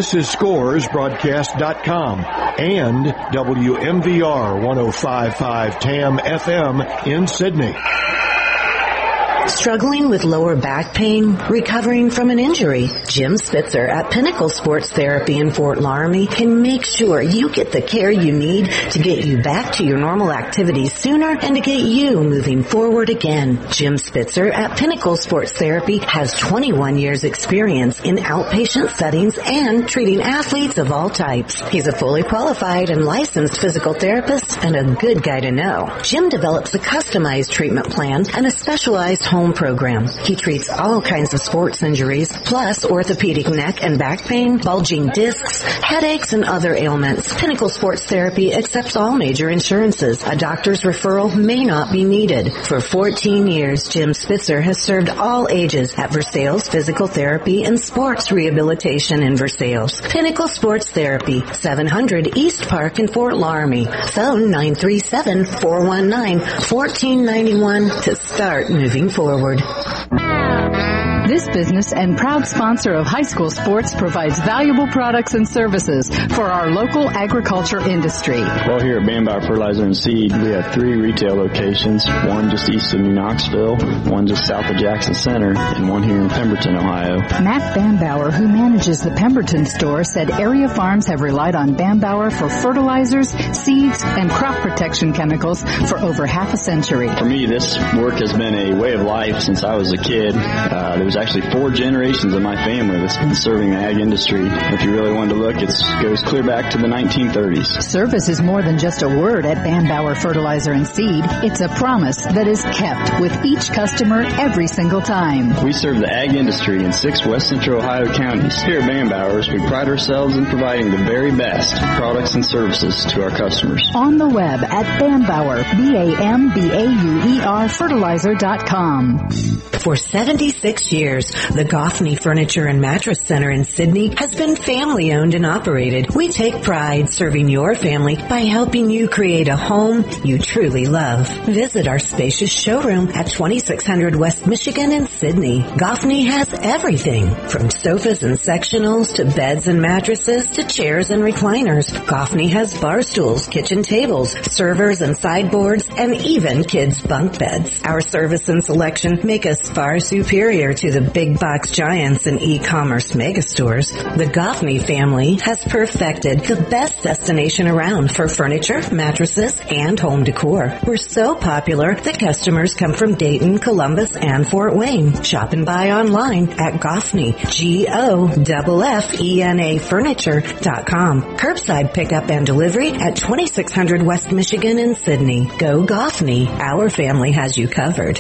This is ScoresBroadcast.com and WMVR 105.5 TAM FM in Sydney. Struggling with lower back pain? Recovering from an injury? Jim Spitzer at Pinnacle Sports Therapy in Fort Laramie can make sure you get the care you need to get you back to your normal activities sooner and to get you moving forward again. Jim Spitzer at Pinnacle Sports Therapy has 21 years experience in outpatient settings and treating athletes of all types. He's a fully qualified and licensed physical therapist and a good guy to know. Jim develops a customized treatment plan and a specialized home program. He treats all kinds of sports injuries, plus orthopedic neck and back pain, bulging discs, headaches, and other ailments. Pinnacle Sports Therapy accepts all major insurances. A doctor's referral may not be needed. For 14 years, Jim Spitzer has served all ages at Versailles Physical Therapy and Sports Rehabilitation in Versailles. Pinnacle Sports Therapy, 700 East Park in Fort Laramie. Phone 937-419-1491 to start moving forward. This business and proud sponsor of high school sports provides valuable products and services for our local agriculture industry. Well, here at Bambauer Fertilizer and Seed, we have 3 retail locations, one just east of New Knoxville, one just south of Jackson Center, and one here in Pemberton, Ohio. Matt Bambauer, who manages the Pemberton store, said area farms have relied on Bambauer for fertilizers, seeds, and crop protection chemicals for over half a century. For me, this work has been a way of life since I was a kid. There was actually 4 generations of my family that's been serving the ag industry. If you really wanted to look, it goes clear back to the 1930s. Service is more than just a word at Bambauer Fertilizer and Seed. It's a promise that is kept with each customer every single time. We serve the ag industry in 6 West Central Ohio counties. Here at Bambauer's, we pride ourselves in providing the very best products and services to our customers. On the web at Bambauer, BAMBAUER fertilizer.com. For 76 years, the Goffney Furniture and Mattress Center in Sydney has been family-owned and operated. We take pride serving your family by helping you create a home you truly love. Visit our spacious showroom at 2600 West Michigan in Sydney. Goffney has everything, from sofas and sectionals to beds and mattresses to chairs and recliners. Goffney has bar stools, kitchen tables, servers and sideboards, and even kids' bunk beds. Our service and selection make us far superior to the big box giants and e-commerce megastores. The Goffney family has perfected the best destination around for furniture, mattresses, and home decor. We're so popular that customers come from Dayton, Columbus, and Fort Wayne. Shop and buy online at Goffney, GOFFENA Furniture.com. Curbside pickup and delivery at 2600 West Michigan in Sydney. Go Goffney. Our family has you covered.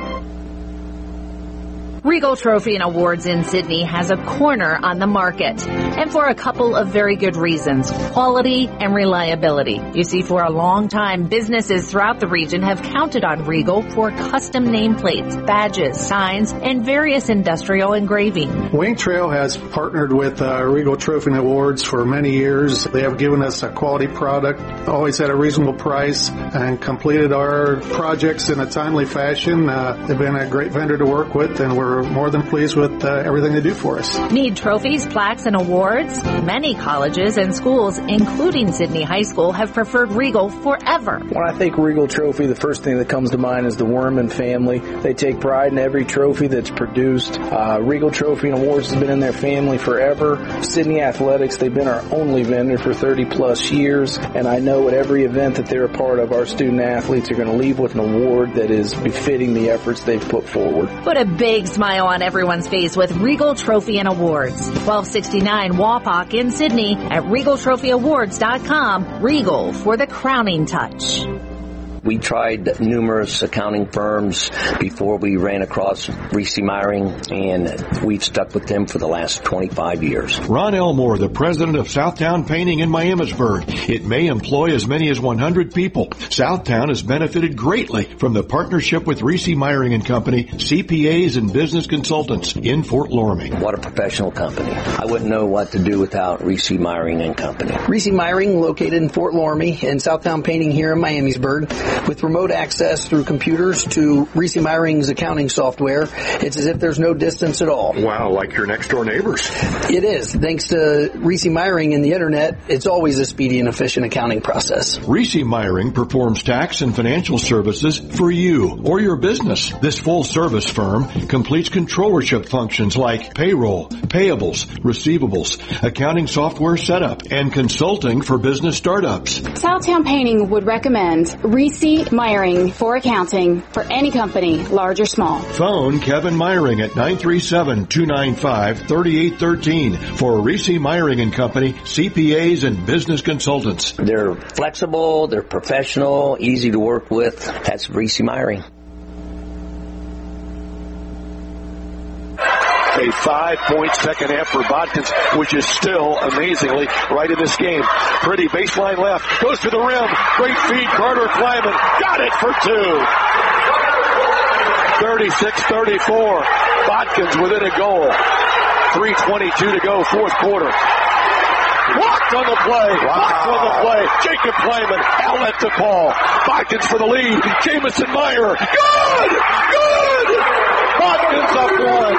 Regal Trophy and Awards in Sydney has a corner on the market, and for a couple of very good reasons: quality and reliability. You see, for a long time, businesses throughout the region have counted on Regal for custom nameplates, badges, signs, and various industrial engraving. Wing Trail has partnered with Regal Trophy and Awards for many years. They have given us a quality product, always at a reasonable price, and completed our projects in a timely fashion. They've been a great vendor to work with, and we're more than pleased with everything they do for us. Need trophies, plaques, and awards? Many colleges and schools, including Sydney High School, have preferred Regal forever. When I think Regal Trophy, the first thing that comes to mind is the Worman family. They take pride in every trophy that's produced. Regal Trophy and Awards has been in their family forever. Sydney Athletics, they've been our only vendor for 30 plus years, and I know at every event that they're a part of, our student athletes are going to leave with an award that is befitting the efforts they've put forward. Put a big smile on everyone's face with Regal Trophy and Awards. 1269 Wapak in Sydney at RegalTrophyAwards.com. Regal for the crowning touch. We tried numerous accounting firms before we ran across Reese Meyering, and we've stuck with them for the last 25 years. Ron Elmore, the president of Southtown Painting in Miamisburg. It may employ as many as 100 people. Southtown has benefited greatly from the partnership with Reese Meyering and Company, CPAs and business consultants in Fort Laramie. What a professional company. I wouldn't know what to do without Reese Meyering and Company. Reese Meyering, located in Fort Laramie, and Southtown Painting here in Miamisburg. With remote access through computers to Reese Meyring's accounting software, it's as if there's no distance at all. Wow, like your next-door neighbors. It is. Thanks to Reese Meyring and the Internet, it's always a speedy and efficient accounting process. Reese Meyring performs tax and financial services for you or your business. This full-service firm completes controllership functions like payroll, payables, receivables, accounting software setup, and consulting for business startups. Southtown Painting would recommend Reese Meyring for accounting for any company, large or small. Phone Kevin Meyring at 937-295-3813 for Reese Meyring and Company, CPAs and business consultants. They're flexible, they're professional, easy to work with. That's Reese Meyring. A 5-point second half for Bodkins, which is still amazingly right in this game. Pretty baseline left, goes to the rim, great feed, Carter Kleiman, got it for two. 36-34, Bodkins within a goal. 3:22 to go, fourth quarter. Blocked on the play. Blocked on the play. Jacob Kleiman, outlet to Paul. Bodkins for the lead. Jamison Meyer. Good! Good! Bodkins up one.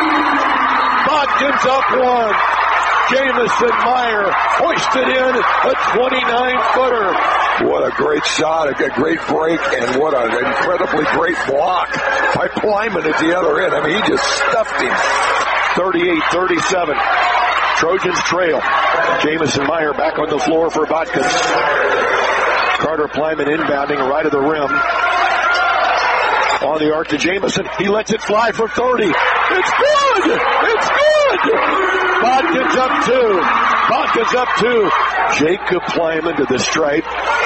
Bodkins up one. Jamison Meyer hoisted in a 29-footer. What a great shot, a great break, and what an incredibly great block by Kleiman at the other end. I mean, he just stuffed him. 38-37. Trojans trail. Jamison Meyer back on the floor for Bodkins. Carter Kleiman inbounding right of the rim. On the arc to Jamison. He lets it fly for 30. It's good! It's good! Bodkins up two. Bodkins up two. Jacob Kleiman to the stripe.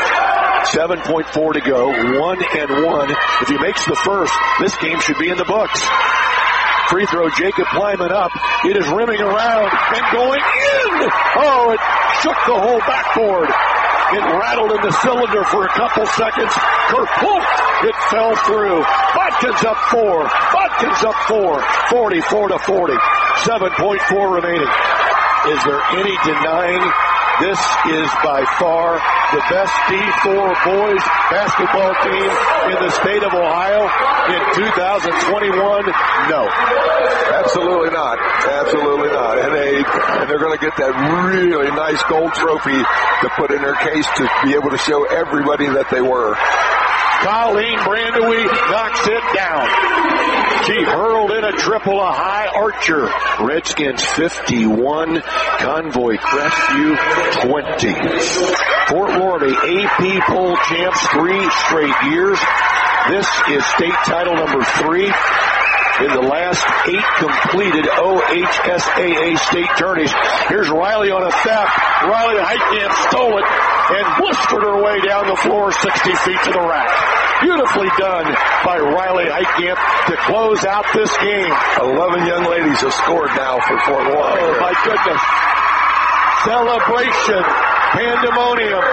7.4 to go. 1-1. If he makes the first, this game should be in the books. Free throw, Jacob Kleiman up. It is rimming around and going in. Oh, it shook the whole backboard. It rattled in the cylinder for a couple seconds. Kerplunk! It fell through. Bodkins up four. Bodkins up four. 44-40. 7.4 remaining. Is there any denying this is by far the best D4 boys basketball team in the state of Ohio in 2021? No. Absolutely not. Absolutely not. And they're going to get that really nice gold trophy to put in their case to be able to show everybody that they were. Colleen Brandewie knocks it down. She hurled in a triple, a high archer. Redskins 51, Convoy Crestview 20. Fort Lauderdale AP poll champs 3 straight years. This is state title number 3 in the last 8 completed OHSAA state tourneys. Here's Riley on a theft. Riley Heitkamp stole it and blistered her way down the floor 60 feet to the rack. Beautifully done by Riley Heitkamp to close out this game. 11 young ladies have scored now for Fort Lauderdale. Oh, my goodness. Celebration. Pandemonium.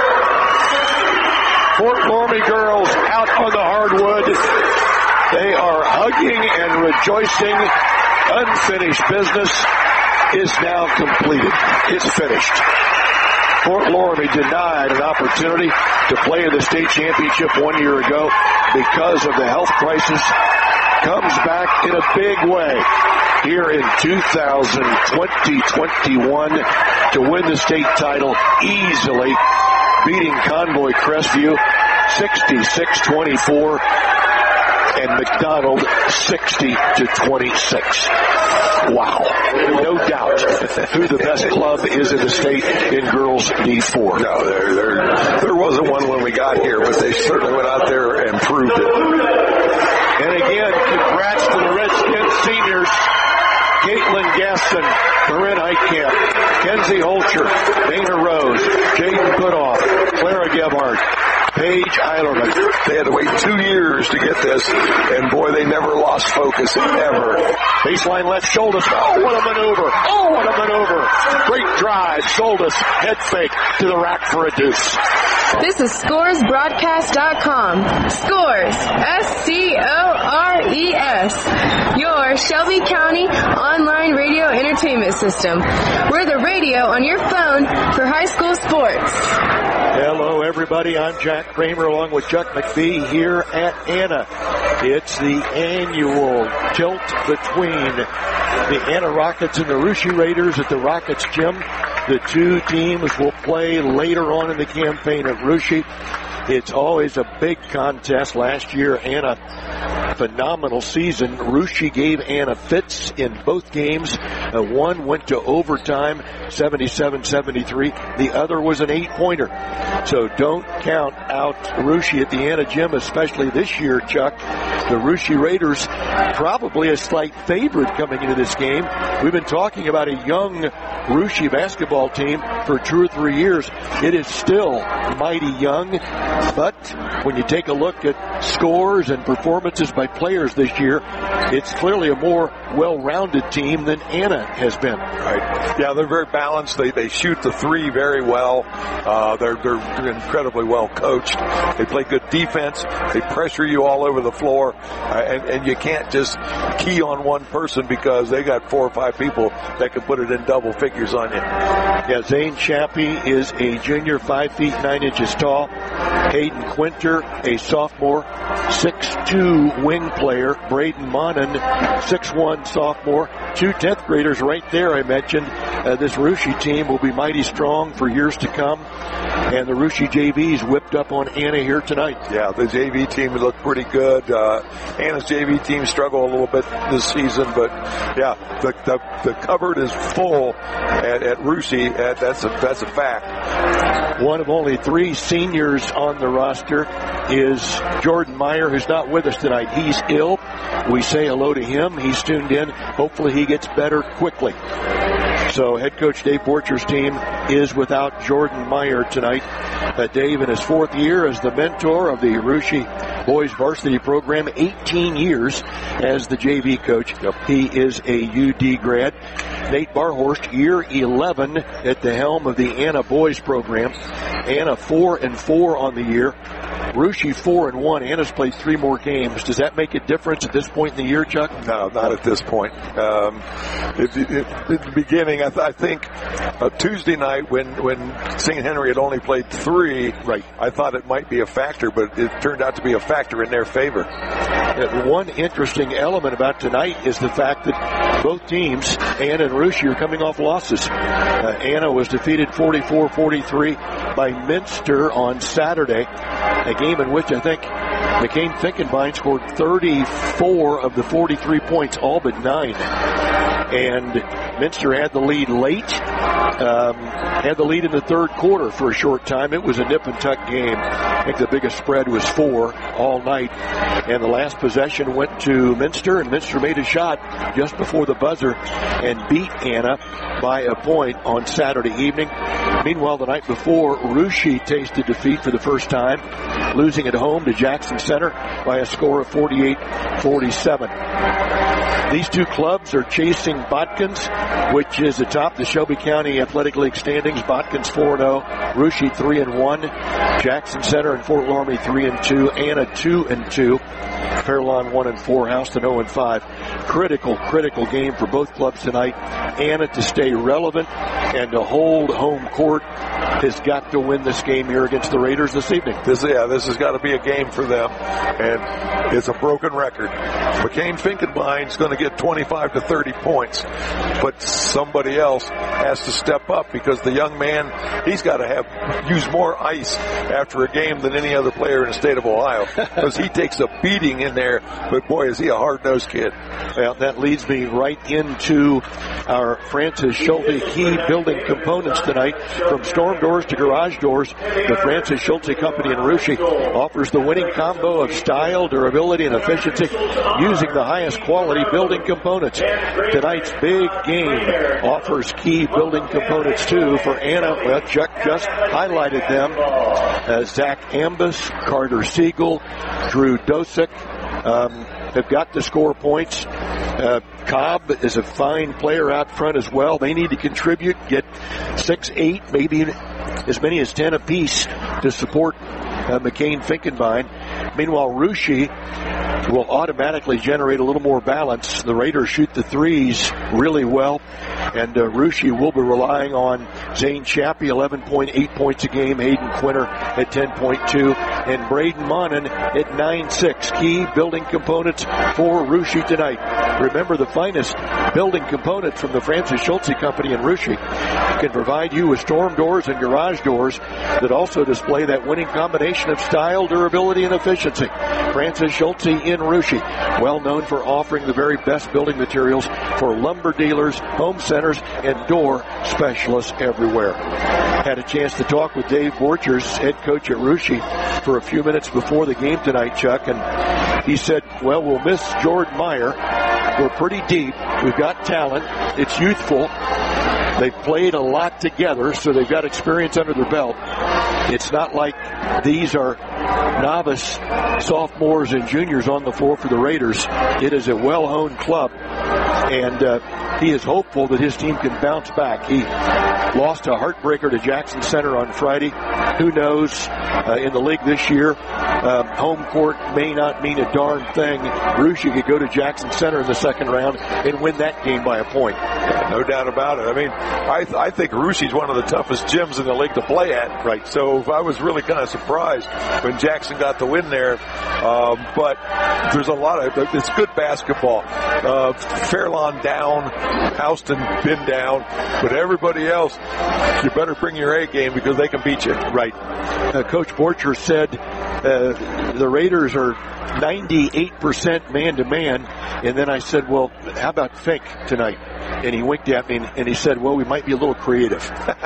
Fort Laramie girls out on the hardwood. They are hugging and rejoicing. Unfinished business is now completed. It's finished. Fort Laramie denied an opportunity to play in the state championship 1 year ago because of the health crisis. Comes back in a big way here in 2020-21 to win the state title easily, beating Convoy Crestview 66-24 and McDonald 60-26. Wow. No doubt who the best club is in the state in girls D4. No, there wasn't one when we got here, but they certainly went out there and proved it. And again, congrats to the Redskins seniors. Caitlin Gaston, Corinne Heitkamp, Kenzie Holcher, Dana Rose, Jaden Goodoff, Clara Gebhardt, Paige Eilerman. They had to wait 2 years to get this, and boy, they never lost focus, ever. Baseline left, Sholdis. Oh, what a maneuver. Oh, what a maneuver. Great drive. Sholdis, head fake to the rack for a deuce. This is ScoresBroadcast.com. Scores. SCORES. your Shelby County online radio entertainment system. We're the radio on your phone for high school sports. Hello, everybody. I'm Jack Kramer along with Chuck McPhee here at Anna. It's the annual tilt between the Anna Rockets and the Russia Raiders at the Rockets Gym. The two teams will play later on in the campaign at Russia. It's always a big contest. Last year, Anna, phenomenal season. Russia gave Anna fits in both games. One went to overtime, 77-73. The other was an 8-pointer. So don't count out Russia at the Anna Gym, especially this year, Chuck. The Russia Raiders probably a slight favorite coming into this game. We've been talking about a young Russia basketball team for 2 or 3 years. It is still mighty young. But when you take a look at scores and performances by players this year, it's clearly a more well-rounded team than Anna has been. Right. Yeah, they're very balanced. They shoot the three very well. They're incredibly well coached. They play good defense. They pressure you all over the floor. And you can't just key on one person because they got 4 or 5 people that can put it in double figures on you. Yeah, Zane Chappie is a junior, 5 feet 9 inches tall. Hayden Quinter, a sophomore, 6'2" wing player. Braden Monin, 6'1" sophomore. 2 10th graders right there, I mentioned. This Russia team will be mighty strong for years to come. And the Russia JVs whipped up on Anna here tonight. Yeah, the JV team looked pretty good. Anna's JV team struggled a little bit this season, but yeah, the cupboard is full at Russia. That's a fact. One of only 3 seniors on the roster is Jordan Meyer, who's not with us tonight. He's ill. We say hello to him. He's tuned in. Hopefully he gets better quickly. So head coach Dave Borcher's team is without Jordan Meyer tonight. Dave in his 4th year as the mentor of the Russia boys varsity program, 18 years as the JV coach. He is a UD grad. Nate Barhorst, year 11 at the helm of the Anna boys program. Anna 4-4 on the year. Russia 4-1. Anna's played 3 more games. Does that make a difference at this point in the year, Chuck? No, not at this point. At the beginning, I think Tuesday night when St. Henry had only played 3, right, I thought it might be a factor, but it turned out to be a factor in their favor. One interesting element about tonight is the fact that both teams, Anna and Russia, are coming off losses. Anna was defeated 44-43 by Minster on Saturday, a game in which I think McCain Finkenbein scored 34 of the 43 points, all but 9. And Minster had the lead late, had the lead in the 3rd quarter for a short time. It was a nip-and-tuck game. I think the biggest spread was 4 all night. And the last possession went to Minster, and Minster made a shot just before the buzzer and beat Anna by a point on Saturday evening. Meanwhile, the night before, Russia tasted defeat for the first time, losing at home to Jackson Center by a score of 48-47. These two clubs are chasing Botkins, which is atop the Shelby County Athletic League standings. Botkins 4-0, Russia 3-1, Jackson Center and Fort Laramie 3-2, Anna 2-2, Fairlawn 1-4, Houston 0-5. Critical game for both clubs tonight. Anna to stay relevant and to hold home court has got to win this game here against the Raiders this evening. This has got to be a game for them, and it's a broken record. McCain Finkenbein's going to get 25 to 30 points, but somebody else has to step up because the young man, he's got to use more ice after a game than any other player in the state of Ohio because he takes a beating in there, but boy, is he a hard-nosed kid. Well, that leads me right into our Francis Schulte key building components tonight. From storm doors to garage doors, the Francis Schulte Company in Russia offers the winning combo of style, durability, and efficiency using the highest quality building components. Tonight's big game offers key building components too for Anna. Well, Chuck just highlighted them. Zach Ambus, Carter Siegel, Drew Dosick have got to score points. Cobb is a fine player out front as well. They need to contribute, get 6, 8, maybe as many as 10 apiece to support McCain Finkenbein. Meanwhile, Russia will automatically generate a little more balance. The Raiders shoot the threes really well, and Russia will be relying on Zane Chappie, 11.8 points a game, Hayden Quinter at 10.2, and Braden Monin at 9.6. Key building components for Russia tonight. Remember, the finest building component from the Francis Schultze Company in Russia can provide you with storm doors and garage doors that also display that winning combination of style, durability, and efficiency. Francis Schultze in Russia, well known for offering the very best building materials for lumber dealers, home centers, and door specialists everywhere. Had a chance to talk with Dave Borchers, head coach at Russia, for a few minutes before the game tonight, Chuck, and he said, well, we'll miss Jordan Meyer. We're pretty deep. We've got talent. It's youthful. They've played a lot together, so they've got experience under their belt. It's not like these are novice sophomores and juniors on the floor for the Raiders. It is a well-honed club, and he is hopeful that his team can bounce back. He lost a heartbreaker to Jackson Center on Friday. Who knows, in the league this year, home court may not mean a darn thing. Russia could go to Jackson Center in the second round and win that game by a point. Yeah, no doubt about it. I mean, I think Russia's one of the toughest gyms in the league to play at. Right. So I was really kind of surprised when Jackson got the win there. But there's a lot of, it's good basketball. Fairlawn down, Houston been down, but everybody else, you better bring your A game because they can beat you. Right. Coach Borcher said the Raiders are 98% man-to-man, and then I said, well, how about Fink tonight? And he winked at me and he said, well, we might be a little creative.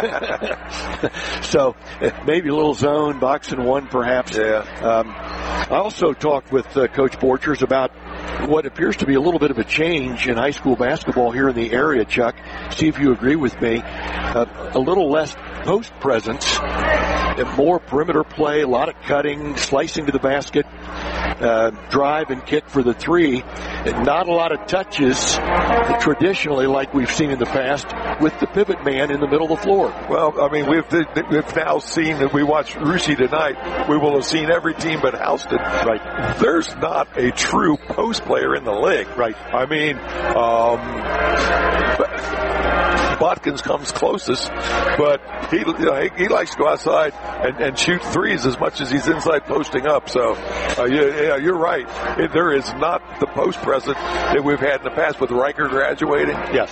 So maybe a little zone, box and one perhaps. Yeah. I also talked with Coach Borchers about what appears to be a little bit of a change in high school basketball here in the area, Chuck. See if you agree with me. A little less post presence, more perimeter play, a lot of cutting, slicing to the basket, drive and kick for the three, and not a lot of touches traditionally like we've seen in the past with the pivot man in the middle of the floor. Well, I mean, we've now seen, if we watch Russia tonight, we will have seen every team but Houston. Right. There's not a true post player in the league. Right. I mean, Botkins comes closest, but he likes to go outside and shoot threes as much as he's inside posting up. So, yeah, you're right. There is not the post present that we've had in the past with Riker graduating. Yes.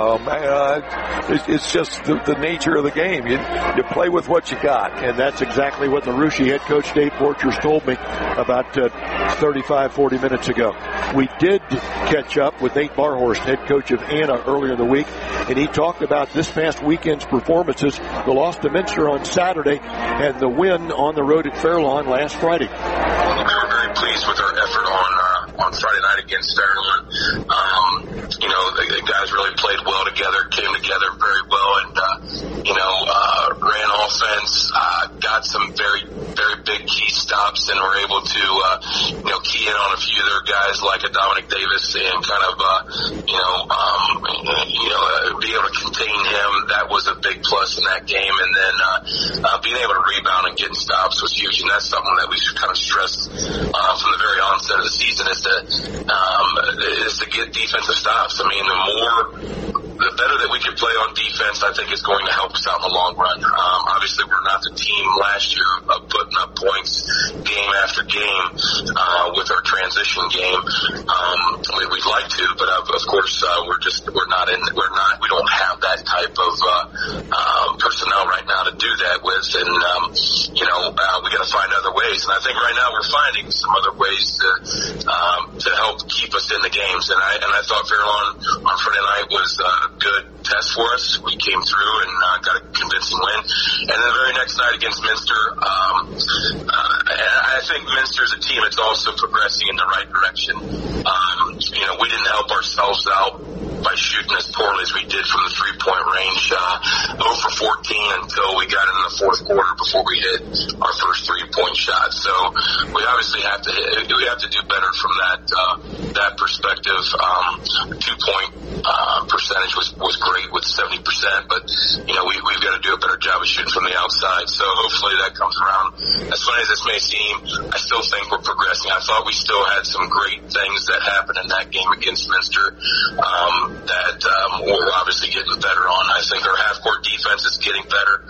It's just the nature of the game. You play with what you got. And that's exactly what the Russia head coach Dave Borchers told me about 35, 40 minutes ago. We did catch up with Nate Barhorst, head coach of Anna, earlier in the week, and he talked about this past weekend's performances, the loss to Minster on Saturday and the win on the road at Fairlawn last Friday. We were very pleased with our effort on Friday night against Fairlawn. The guys really played well together, came together very well, and ran offense, got some very, very big key stops, and were able to key in on a few of their guys like a Dominic Davis and kind of be able to contain him. That was a big plus in that game, and then being able to rebound and getting stops was huge, and that's something that we kind of stressed from the very onset of the season is to get defensive stops. I mean, the better that we can play on defense, I think is going to help us out in the long run. Obviously, we're not the team last year of putting up points game after game with our transition game. We'd like to, but of course, we don't have that type of personnel right now to do that with, and we got to find other ways. And I think right now we're finding some other ways to help keep us in the games. And I thought Fairlawn on Friday night was a good test for us. We came through and got a convincing win. And then the very next night against Minster, I think Minster's a team that's also progressing in the right direction. We didn't help ourselves out by shooting as poorly as we did from the three-point range, 0 for 14 until we got in the fourth quarter before we hit our first three-point shot. So we obviously obviously have to do better from that perspective. 2-point percentage was great with 70%, but we've got to do a better job of shooting from the outside. So hopefully that comes around. As funny as this may seem, I still think we're progressing. I thought we still had some great things that happened in that game against Minster that we're obviously getting better on. I think our half-court defense is getting better.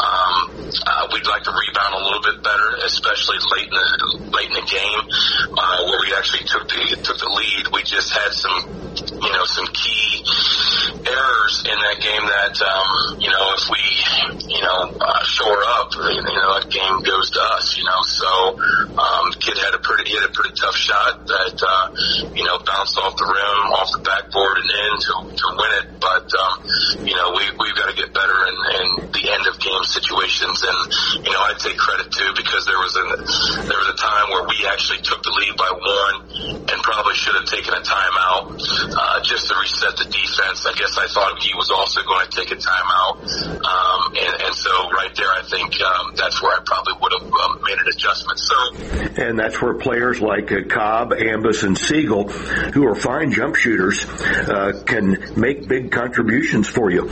We'd like to rebound a little bit better, especially late in the game where we actually took the lead. We just had some key errors in that game that if we shore up, that game goes to us. So the kid had a pretty tough shot that bounced off the rim, off the backboard, and in to win it. But we've got to get better in the end of game situations, and I take credit too, because there was a time where we actually took the lead by 1 and probably should have taken a timeout just to reset the defense. I guess I thought he was also going to take a timeout, and so right there I think that's where I probably would have made an adjustment. And that's where players like Cobb, Ambus, and Siegel, who are fine jump shooters, can make big contributions for you.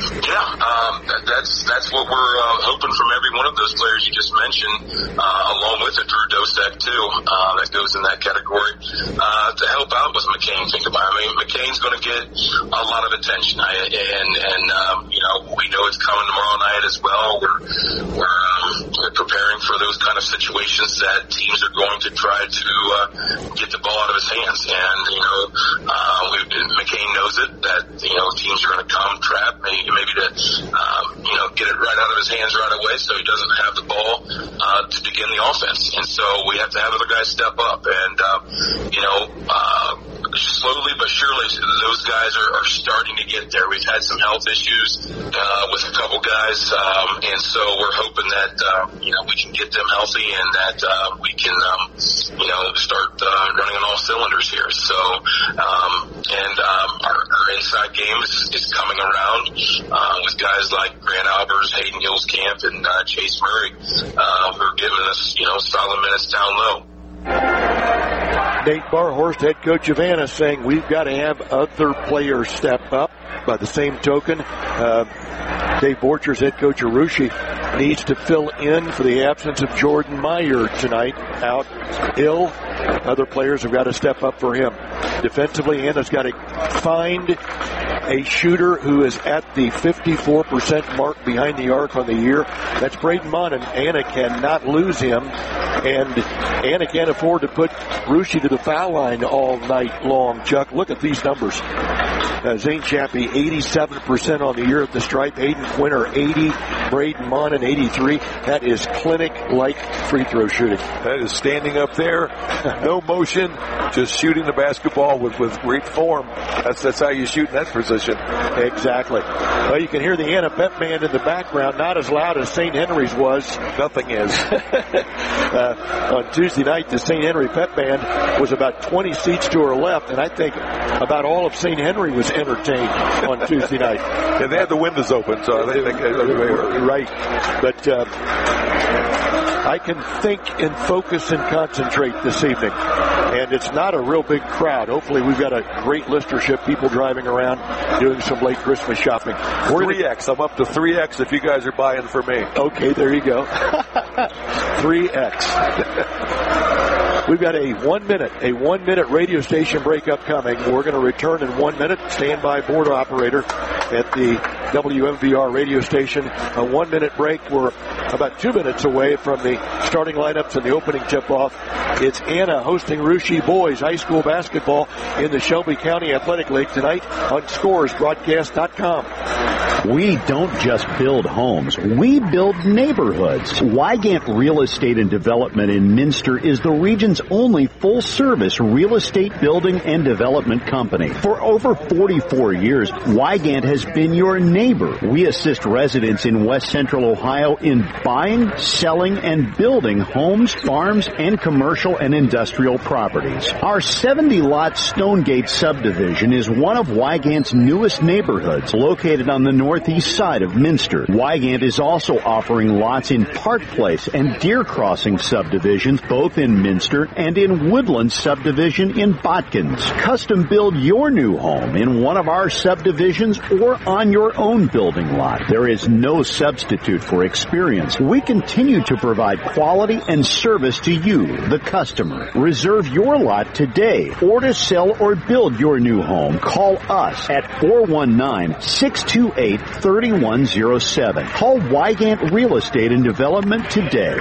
Yeah, that's what we're hoping from every one of those players you just mentioned, along with the Drew Dosek too, that goes in that category, to help out with McCain. Think about it. I mean, McCain's going to get a lot of attention, and we know it's coming tomorrow night as well. We're preparing for those kind of situations that teams are going to try to get the ball out of his hands, and McCain knows it, that teams are going to come trap maybe to get it right out of his hands right away, so he doesn't have the ball to begin the offense. And so we have to have other guys step up, and slowly but surely those guys are starting to get there. We've had some health issues with a couple guys, and so we're hoping that we can get them healthy, and that we can start running on all cylinders here. So our inside game is coming around with guys like Grant Albers, Hayden Gillscamp, and Chase Murray, who are giving us solid minutes down low. Nate Barhorst, head coach of Anna, saying we've got to have other players step up. By the same token, Dave Borchers, head coach of Russia, needs to fill in for the absence of Jordan Meyer tonight, out ill. Other players have got to step up for him. Defensively, Anna's got to find a shooter who is at the 54% mark behind the arc on the year. That's Braden Monin. Anna cannot lose him, and Anna can't afford to put Russia to the foul line all night long. Chuck, look at these numbers. Zane Chappie, 87% on the year at the stripe. Aiden Quinter, 80. Braden Monin, 83. That is clinic-like free throw shooting. That is standing up there, no motion, just shooting the basketball with great form. That's how you shoot in that position. Exactly. Well, you can hear the Anna Pep Band in the background, not as loud as St. Henry's was. Nothing is. On Tuesday night, the St. Henry Pep Band was about 20 seats to her left, and I think about all of St. Henry was entertained on Tuesday night. Yeah, they had the windows open, so they think right. But I can think and focus and concentrate this evening. And it's not a real big crowd. Hopefully we've got a great listenership, people driving around doing some late Christmas shopping. We're 3X. I'm up to 3X if you guys are buying for me. Okay, there you go. 3X. We've got a 1 minute radio station break upcoming. We're going to return in 1 minute. Stand by, board operator at the WMVR radio station. A 1 minute break. We're about 2 minutes away from the starting lineups and the opening tip-off. It's Anna hosting Russia boys high school basketball in the Shelby County Athletic League tonight on ScoresBroadcast.com. We don't just build homes, we build neighborhoods. Wygant Real Estate and Development in Minster is the region's only full-service real estate building and development company. For over 44 years, Wygant has been your neighbor. We assist residents in West Central Ohio in buying, selling, and building homes, farms, and commercial and industrial properties. Our 70-lot Stonegate subdivision is one of Wygant's newest neighborhoods, located on the north northeast side of Minster. Wygant is also offering lots in Park Place and Deer Crossing subdivisions, both in Minster, and in Woodland subdivision in Botkins. Custom build your new home in one of our subdivisions or on your own building lot. There is no substitute for experience. We continue to provide quality and service to you, the customer. Reserve your lot today, or to sell or build your new home. Call us at 419-628-3107. Call Wygant Real Estate and Development today.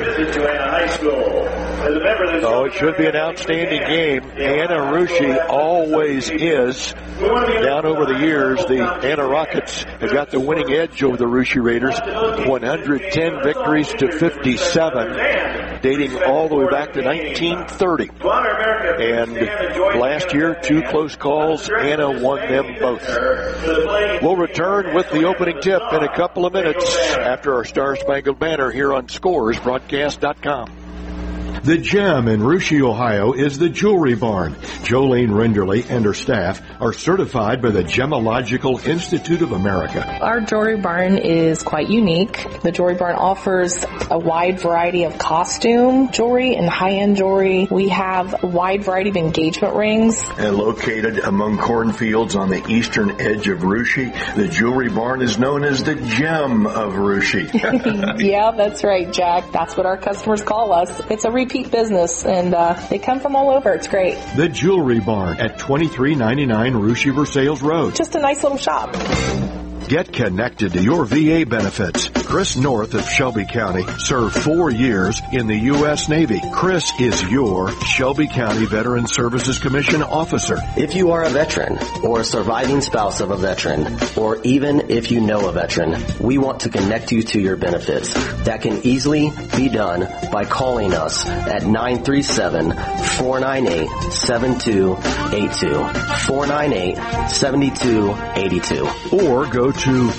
Oh, it should be an outstanding game. Anna Russia always is. Down over the years, the Anna Rockets have got the winning edge over the Russia Raiders. 110 victories to 57, dating all the way back to 1930. And last year, 2 close calls. Anna won them both. We'll return with the opening tip in a couple of minutes after our Star Spangled Banner here on ScoresBroadcast.com. The gem in Russia, Ohio is the Jewelry Barn. Jolene Renderly and her staff are certified by the Gemological Institute of America. Our Jewelry Barn is quite unique. The Jewelry Barn offers a wide variety of costume jewelry and high-end jewelry. We have a wide variety of engagement rings. And located among cornfields on the eastern edge of Russia, the Jewelry Barn is known as the gem of Russia. Yeah, that's right, Jack. That's what our customers call us. It's a repeat business, and they come from all over. It's great. The Jewelry Barn at 2399 Russia Versailles Road. Just a nice little shop. Get connected to your VA benefits. Chris North of Shelby County served 4 years in the U.S. Navy. Chris is your Shelby County Veteran Services Commission officer. If you are a veteran or a surviving spouse of a veteran, or even if you know a veteran, we want to connect you to your benefits. That can easily be done by calling us at 937-498-7282. 498-7282. Or go to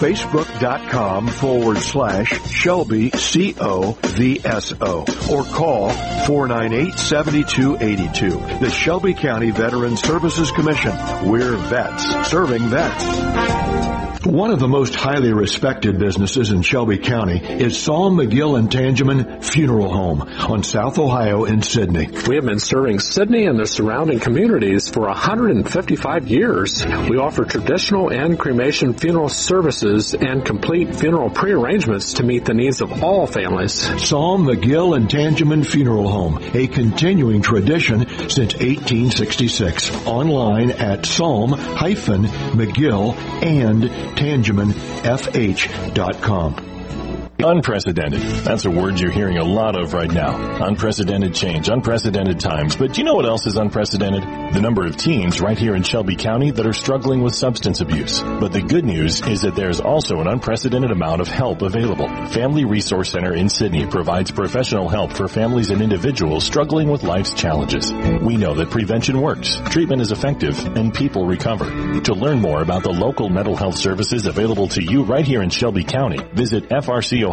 facebook.com/Shelby COVSO or call 498-7282. The Shelby County Veteran Services Commission. We're vets serving vets. One of the most highly respected businesses in Shelby County is Psalm McGill and Tangeman Funeral Home on South Ohio in Sidney. We have been serving Sidney and the surrounding communities for 155 years. We offer traditional and cremation funeral services and complete funeral prearrangements to meet the needs of all families. Psalm McGill and Tangeman Funeral Home, a continuing tradition since 1866. Online at Psalm-McGill and TangemanFH.com. Unprecedented. That's a word you're hearing a lot of right now. Unprecedented change, unprecedented times. But do you know what else is unprecedented? The number of teens right here in Shelby County that are struggling with substance abuse. But the good news is that there's also an unprecedented amount of help available. Family Resource Center in Sidney provides professional help for families and individuals struggling with life's challenges. We know that prevention works, treatment is effective, and people recover. To learn more about the local mental health services available to you right here in Shelby County, visit frcohio.org.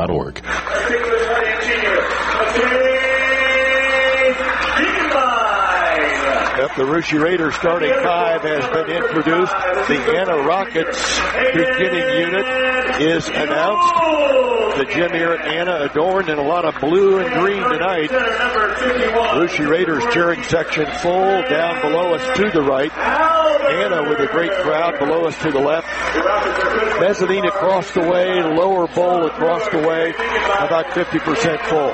Yep, the Russia Raiders starting 5 has been introduced. The Anna Rockets beginning unit is announced. The gym here at Anna adorned in a lot of blue and green tonight. Russia Raiders cheering section full. Down below us to the right. Anna with a great crowd below us to the left. Mezzanine across the way, lower bowl across the way, about 50% full.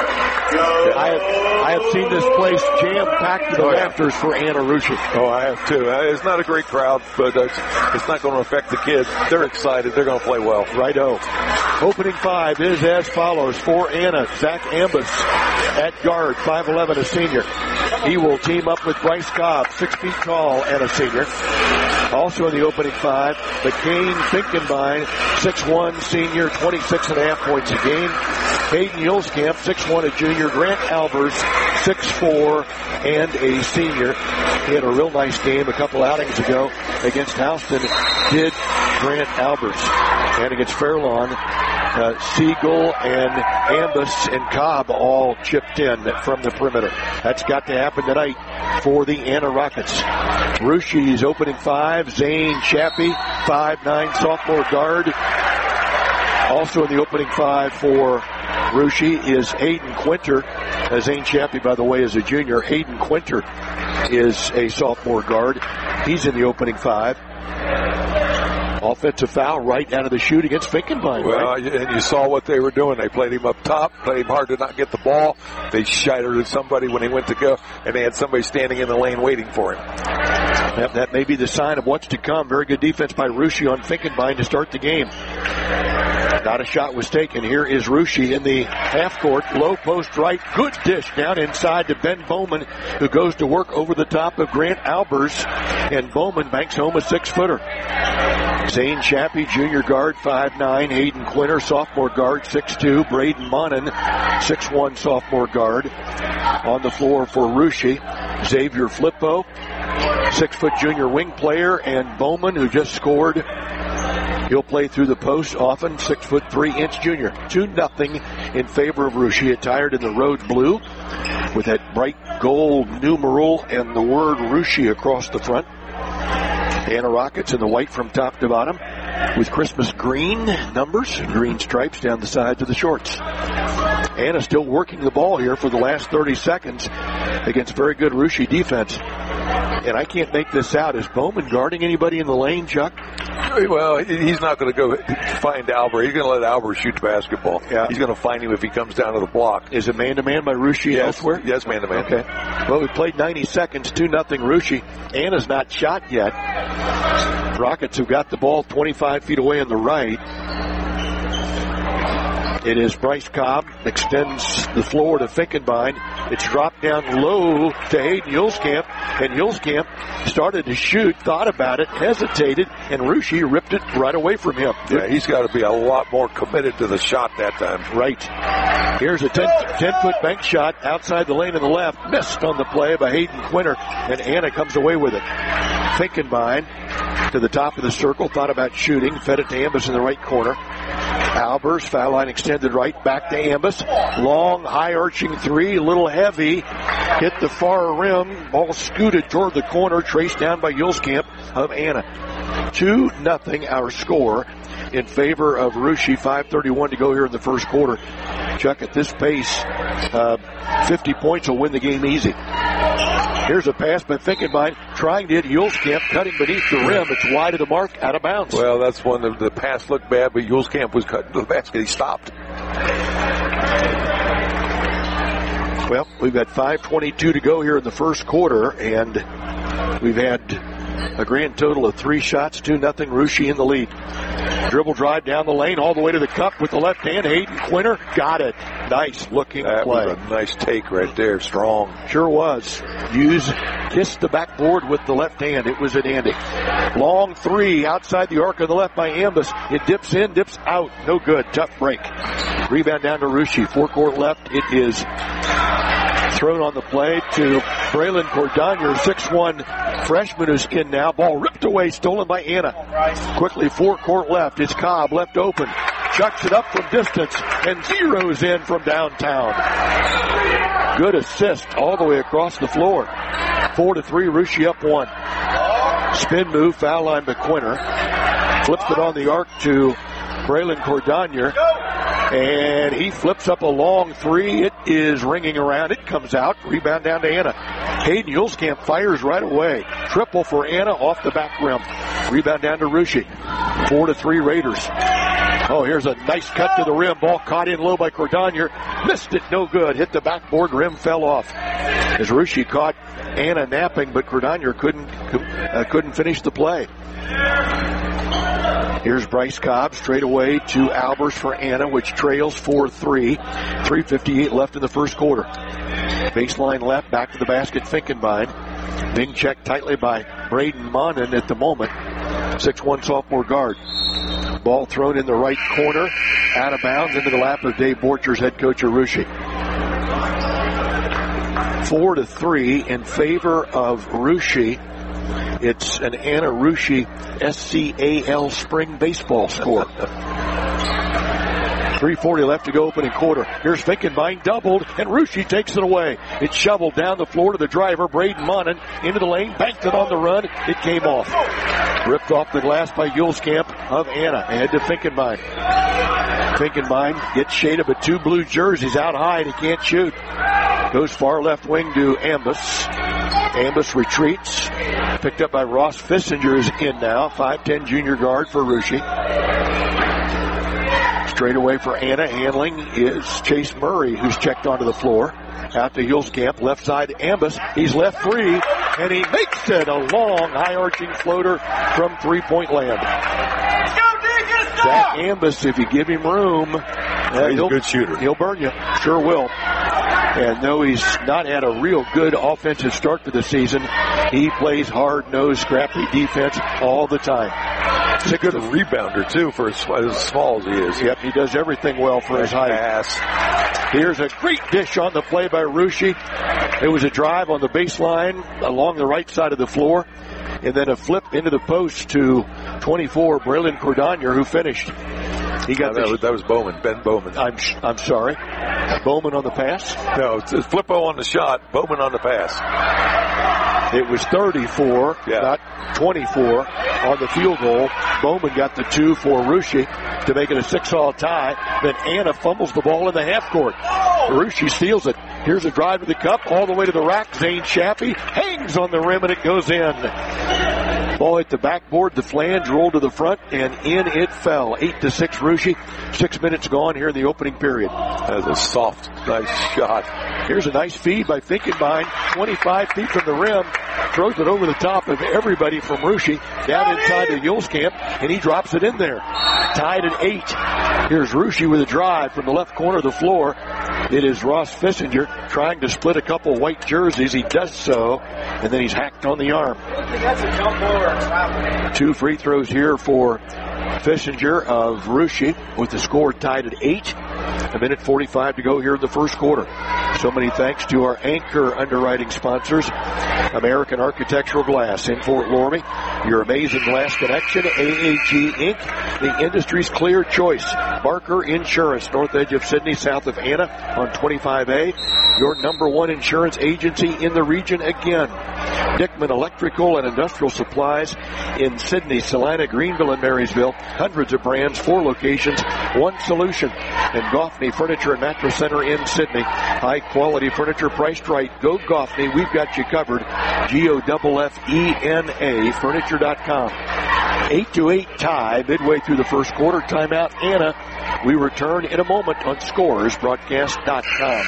I have seen this place jam-packed to the rafters for Anna Russia. Oh, I have too. It's not a great crowd, but it's not going to affect the kids. They're excited. They're going to play well. Righto. Opening 5 is as follows. For Anna, Zach Ambus at guard, 5'11", a senior. He will team up with Bryce Cobb, 6 feet tall and a senior. Also in the opening 5, McCain Finkenbein, 6'1", senior, 26.5 points a game. Caden Yulskamp, 6'1", a junior. Grant Albers, 6'4", and a senior. He had a real nice game a couple outings ago against Houston, did Grant Albers. And against Fairlawn, Siegel and Ambus and Cobb all chipped in from the perimeter. That's got to happen tonight for the Anna Rockets. Rushi's opening 5, Zane Chappie, 5'9", sophomore guard. Also in the opening 5 for Russia is Hayden Quinter. Zane Chappie, by the way, is a junior. Hayden Quinter is a sophomore guard. He's in the opening 5. Offensive foul right out of the chute against Finkenbein. Well, right? And you saw what they were doing. They played him up top, played him hard to not get the ball. They shattered somebody when he went to go, and they had somebody standing in the lane waiting for him. That may be the sign of what's to come. Very good defense by Russia on Finkenbein to start the game. Not a shot was taken. Here is Russia in the half court. Low post right. Good dish down inside to Ben Bowman, who goes to work over the top of Grant Albers. And Bowman banks home a 6-footer. Zane Chappie, junior guard, 5'9". Hayden Quinter, sophomore guard, 6'2". Braden Monin, 6'1", sophomore guard. On the floor for Russia, Xavier Flippo, 6-foot junior wing player, and Bowman, who just scored. He'll play through the post often, 6'3" junior. 2-0 in favor of Russia, attired in the road blue with that bright gold numeral and the word Russia across the front. Anna Rockets in the white from top to bottom with Christmas green numbers and green stripes down the sides of the shorts. Anna still working the ball here for the last 30 seconds against very good Russia defense. And I can't make this out. Is Bowman guarding anybody in the lane, Chuck? Well, he's not going to go find Albert. He's going to let Albert shoot the basketball. Yeah. He's going to find him if he comes down to the block. Is it man-to-man by Russia elsewhere? Yes, man-to-man. Okay. Well, we played 90 seconds, 2-0 Russia. Anna's not shot yet. Rockets who got the ball 25 feet away on the right. It is Bryce Cobb, extends the floor to Finkenbein. It's dropped down low to Hayden Yulskamp, and Yulskamp started to shoot, thought about it, hesitated, and Russia ripped it right away from him. Yeah, he's got to be a lot more committed to the shot that time. Right. Here's a 10-foot bank shot outside the lane on the left. Missed on the play by Hayden Quinter, and Anna comes away with it. Finkenbein to the top of the circle, thought about shooting, fed it to Ambus in the right corner. Albers, foul line extended right, back to Ambus. Long, high-arching three, a little heavy. Hit the far rim. Ball scooted toward the corner, traced down by Yulskamp of Anna. 2-0 our score in favor of Russia. 5:31 to go here in the first quarter. Chuck, at this pace, 50 points will win the game easy. Here's a pass by Finkenbein, trying to hit Yulskamp, cutting beneath the rim. It's wide of the mark, out of bounds. Well, that's one of the pass looked bad, but Yulskamp was cutting to the basket. He stopped. Well, we've got 5:22 to go here in the first quarter, and we've had a grand total of 3 shots, 2-0 Russia in the lead. Dribble drive down the lane all the way to the cup with the left hand. Hayden Quinter got it. Nice looking play. That was a nice take right there. Strong. Sure was. Kissed the backboard with the left hand. It was a dandy. Long three outside the arc on the left by Ambus. It dips in, dips out. No good. Tough break. Rebound down to Russia. Forecourt left. It is thrown on the play to Braylon Cordonier, 6'1" freshman who's in now. Ball ripped away, stolen by Anna. Quickly, forecourt left. It's Cobb left open. Chucks it up from distance and zeroes in from downtown. Good assist all the way across the floor. 4-3, Russia up 1. Spin move, foul line by Quinter. Flips it on the arc to Braylon Cordonier. And he flips up a long three. It is ringing around. It comes out. Rebound down to Anna. Hayden Yulskamp fires right away. Triple for Anna off the back rim. Rebound down to Russia. 4-3 Raiders. Oh, here's a nice cut to the rim. Ball caught in low by Cordonier. Missed it. No good. Hit the backboard. Rim fell off. As Russia caught Anna napping, but Cordonier couldn't finish the play. Here's Bryce Cobb straight away to Albers for Anna, which trails 4-3. 3:58 left in the first quarter. Baseline left, back to the basket, Finkenbein. Being checked tightly by Braden Monin at the moment. 6'1" sophomore guard. Ball thrown in the right corner, out of bounds into the lap of Dave Borchers, head coach of Russia. 4-3 in favor of Russia. It's an Anna Russia SCAL spring baseball score. 3:40 left to go opening quarter. Here's Finkenbein doubled, and Russia takes it away. It's shoveled down the floor to the driver, Braden Monin, into the lane, banked it on the run. It came off. Ripped off the glass by Yuleskamp of Anna. Ahead to Finkenbein. Finkenbein gets shaded with 2 blue jerseys out high, and he can't shoot. Goes far left wing to Ambus. Ambus retreats. Picked up by Ross Fissinger is in now. 5'10" junior guard for Russia. Straight away for Anna. Handling is Chase Murray, who's checked onto the floor. Out to Yuleskamp, left side Ambus. He's left free, and he makes it a long, high-arching floater from three-point land. Zach Ambus, if you give him room, he's a good shooter. He'll burn you. Sure will. And though he's not had a real good offensive start to the season, he plays hard-nosed, scrappy defense all the time. He's a good rebounder, too, for as small as he is. Yep, he does everything well for his height. Here's a great dish on the play by Russia. It was a drive on the baseline along the right side of the floor, and then a flip into the post to 24, Braylon Cordonier, who finished. He got that was Bowman, Ben Bowman. I'm sorry. Bowman on the pass? No, it's Flippo on the shot, Bowman on the pass. It was 34, not 24 on the field goal. Bowman got the 2 for Russia to make it a 6-all tie. Then Anna fumbles the ball in the half court. Russia steals it. Here's a drive to the cup, all the way to the rack. Zane Chappie hangs on the rim, and it goes in. Ball hit the backboard, the flange rolled to the front, and in it fell. 8-6 Russia. 6 minutes gone here in the opening period. That was a soft, nice shot. Here's a nice feed by Finkenbein, 25 feet from the rim. Throws it over the top of everybody from Russia, down inside to Yuleskamp, and he drops it in there. Tied at 8. Here's Russia with a drive from the left corner of the floor. It is Ross Fissinger trying to split a couple white jerseys. He does so, and then he's hacked on the arm. 2 free throws here for Fissinger of Russia, with the score tied at 8. 1:45 to go here in the first quarter. So many thanks to our anchor underwriting sponsors, American Architectural Glass in Fort Loramie, your amazing glass connection, AAG Inc., the industry's clear choice, Barker Insurance, north edge of Sydney, south of Anna on 25A, your #1 insurance agency in the region again. Dickman Electrical and Industrial Supplies in Sydney, Salina, Greenville, and Marysville. Hundreds of brands, 4 locations, 1 solution. And Goffney Furniture and Mattress Center in Sydney. High quality furniture priced right. Go Goffney. We've got you covered. GOFFENA Furniture.com. 8-8 tie midway through the first quarter. Timeout Anna. We return in a moment on ScoresBroadcast.com.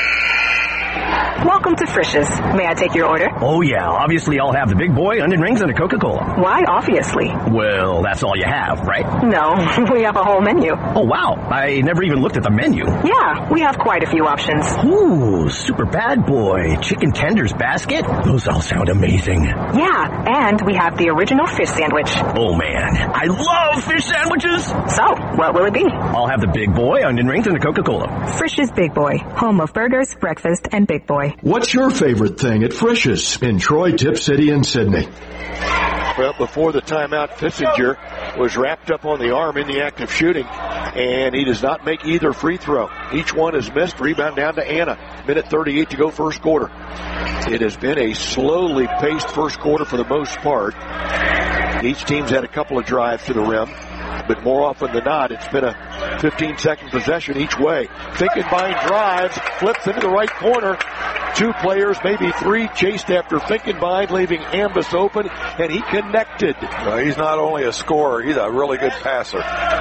Welcome to Frisch's. May I take your order? Oh, yeah. Obviously, I'll have the big boy, onion rings, and a Coca-Cola. Why obviously? Well, that's all you have, right? No, we have a whole menu. Oh, wow. I never even looked at the menu. Yeah, we have quite a few options. Ooh, super bad boy. Chicken tenders basket? Those all sound amazing. Yeah, and we have the original fish sandwich. Oh, man. I love fish sandwiches. So, what will it be? I'll have the big boy, onion rings, and a Coca-Cola. Frisch's Big Boy, home of burgers, breakfast, and Big Boy. What's your favorite thing at Frisch's in Troy, Tip City, and Sydney? Well, before the timeout, Fissinger was wrapped up on the arm in the act of shooting, and he does not make either free throw. Each one is missed. Rebound down to Anna. 1:38 to go first quarter. It has been a slowly paced first quarter for the most part. Each team's had a couple of drives to the rim, but more often than not, it's been a 15-second possession each way. Finkenbein drives, flips into the right corner. 2 players, maybe 3, chased after Finkenbein, leaving Ambus open, and he connected. He's not only a scorer, he's a really good passer.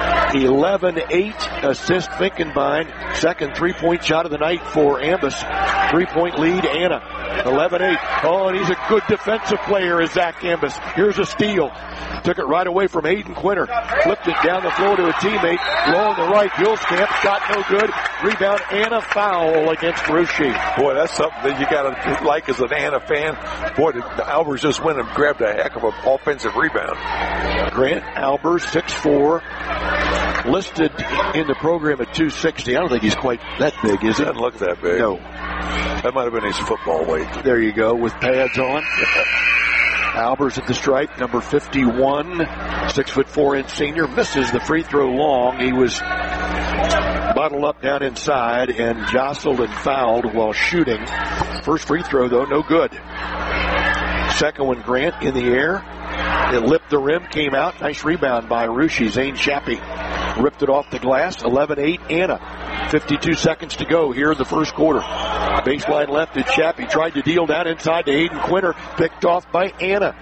11-8 assist Finkenbein. Second 3-point shot of the night for Ambus. 3-point lead, Anna. 11-8. Oh, and he's a good defensive player, is Zach Ambus. Here's a steal. Took it right away from Hayden Quinter. Flipped it down the floor to a teammate. Low on the right, Yuleskamp. Shot no good. Rebound, Anna. Foul against Russia. Boy, that's something that you got to like as an Anna fan. Boy, Albers just went and grabbed a heck of an offensive rebound. Grant Albers, 6'4", listed in the program at 260. I don't think he's quite that big, is he? Doesn't look that big. No. That might have been his football weight. There you go, with pads on. Albers at the stripe, number 51, 6'4" senior, misses the free throw long. He was huddled up down inside and jostled and fouled while shooting. First free throw, though, no good. Second one, Grant, in the air. It lipped the rim, came out. Nice rebound by Russia. Zane Shappy ripped it off the glass. 11-8, Anna. 52 seconds to go here in the first quarter. Baseline left at Shappy. Tried to deal down inside to Hayden Quinter. Picked off by Anna.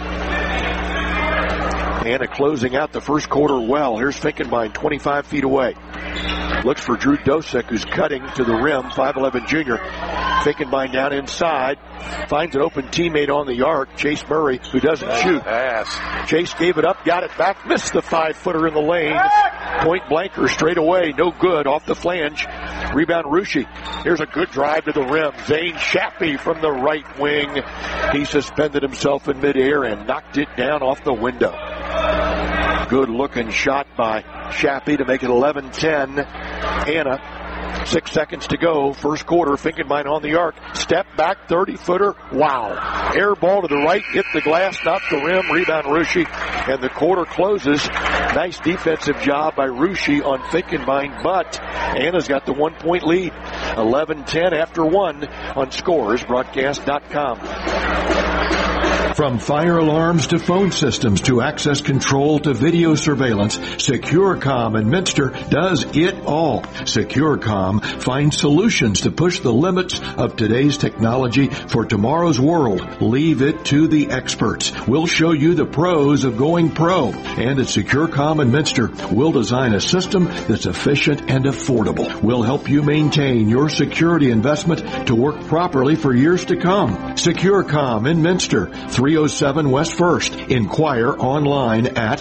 Anna closing out the first quarter well. Here's Finkenbein, 25 feet away. Looks for Drew Dosick, who's cutting to the rim, 5'11 junior. Finkenbein down inside. Finds an open teammate on the arc, Chase Murray, who doesn't shoot. Chase gave it up, got it back, missed the 5-footer in the lane. Point blanker straight away, no good, off the flange. Rebound Russia. Here's a good drive to the rim. Zane Shappy from the right wing. He suspended himself in midair and knocked it down off the window. Good looking shot by Shappy to make it 11-10. Anna. 6 seconds to go. First quarter. Finkenbein on the arc. Step back. 30-footer. Wow. Air ball to the right. Hit the glass. Not the rim. Rebound Russia. And the quarter closes. Nice defensive job by Russia on Finkenbein. But Anna's got the 1-point lead. 11-10 after 1 on ScoresBroadcast.com. From fire alarms to phone systems to access control to video surveillance, SecureCom in Minster does it all. SecureCom finds solutions to push the limits of today's technology for tomorrow's world. Leave it to the experts. We'll show you the pros of going pro. And at SecureCom in Minster, we'll design a system that's efficient and affordable. We'll help you maintain your security investment to work properly for years to come. SecureCom in Minster, 307 West 1st. Inquire online at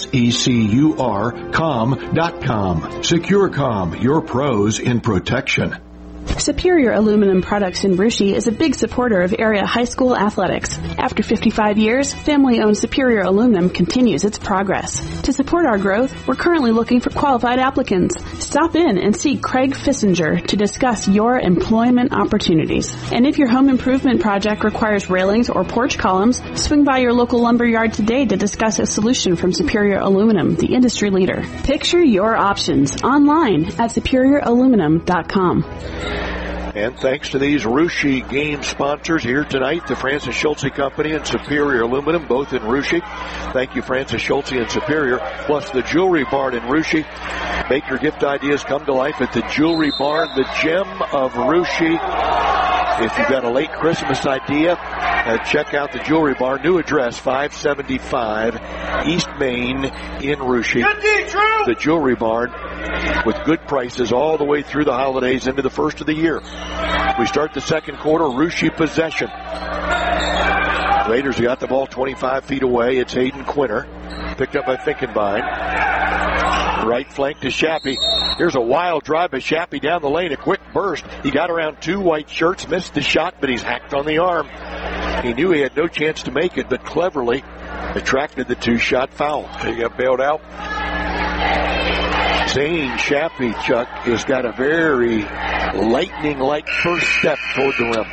securcom.com. SecureCom, your pros in protection. Superior Aluminum Products in Russia is a big supporter of area high school athletics. After 55 years, family-owned Superior Aluminum continues its progress. To support our growth, we're currently looking for qualified applicants. Stop in and see Craig Fissinger to discuss your employment opportunities. And if your home improvement project requires railings or porch columns, swing by your local lumber yard today to discuss a solution from Superior Aluminum, the industry leader. Picture your options online at superiораluminum.com. And thanks to these Russia game sponsors here tonight, the Francis Schulze Company and Superior Aluminum, both in Russia. Thank you, Francis Schulze and Superior, plus the Jewelry Barn in Russia. Make your gift ideas come to life at the Jewelry Barn, the gem of Russia. If you've got a late Christmas idea, check out the Jewelry Barn. New address, 575 East Main in Russia. The Jewelry Barn with good prices all the way through the holidays into the first of the year. We start the second quarter, Russia possession. Raiders got the ball 25 feet away. It's Hayden Quinter. Picked up by Finkenbein. Right flank to Shappy. Here's a wild drive by Shappy down the lane. A quick burst. He got around two white shirts, missed the shot, but he's hacked on the arm. He knew he had no chance to make it, but cleverly attracted the two-shot foul. He got bailed out. Zane Shappy, Chuck, has got a very lightning-like first step toward the rim.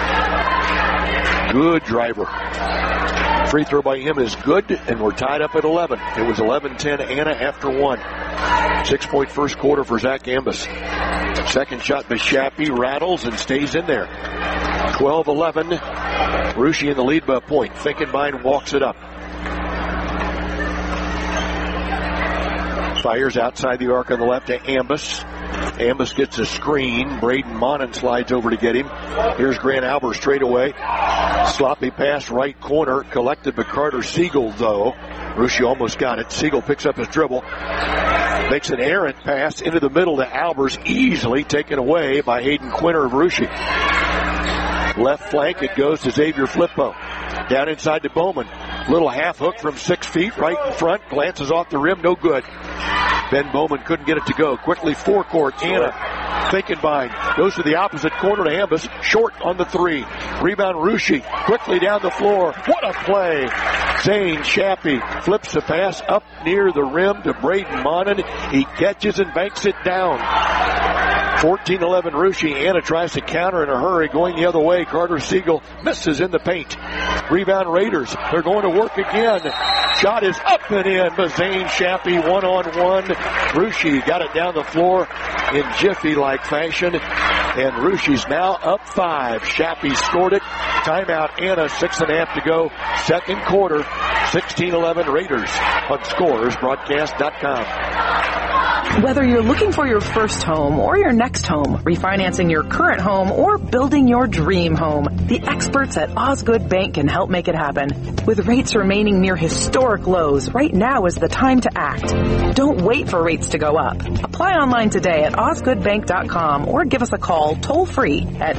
Good driver. Free throw by him is good, and we're tied up at 11. It was 11-10 Anna after 1. 6-point first quarter for Zach Ambus. Second shot by Shappy, rattles and stays in there. 12-11. Russia in the lead by a point. Finkenbein walks it up. Fires outside the arc on the left to Ambus. Ambus gets a screen. Braden Monin slides over to get him. Here's Grant Albert straight away. Sloppy pass right corner. Collected by Carter Siegel, though. Russia almost got it. Siegel picks up his dribble. Makes an errant pass into the middle to Albers. Easily taken away by Hayden Quinter of Russia. Left flank, it goes to Xavier Flippo. Down inside to Bowman. Little half hook from 6 feet right in front. Glances off the rim, no good. Ben Bowman couldn't get it to go. Quickly forecourt. Anna Finkenbein goes to the opposite corner to Ambus. Short on the three. Rebound Russia. Quickly down the floor. What a play. Zane Shappy flips the pass up near the rim to Braden Monin. He catches and banks it down. 14-11 Russia. Anna tries to counter in a hurry, going the other way. Carter Siegel misses in the paint. Rebound Raiders. They're going to work again. Shot is up and in. Bazane Shappy one-on-one. Russia got it down the floor in jiffy-like fashion. And Russia's now up 5. Shappy scored it. Timeout, Anna, 6.5 to go. Second quarter, 16-11 Raiders on ScoresBroadcast.com. Whether you're looking for your first home or your next home, refinancing your current home or building your dream home, the experts at Osgood Bank can help make it happen. With rates remaining near historic lows, right now is the time to act. Don't wait for rates to go up. Apply online today at osgoodbank.com or give us a call toll free at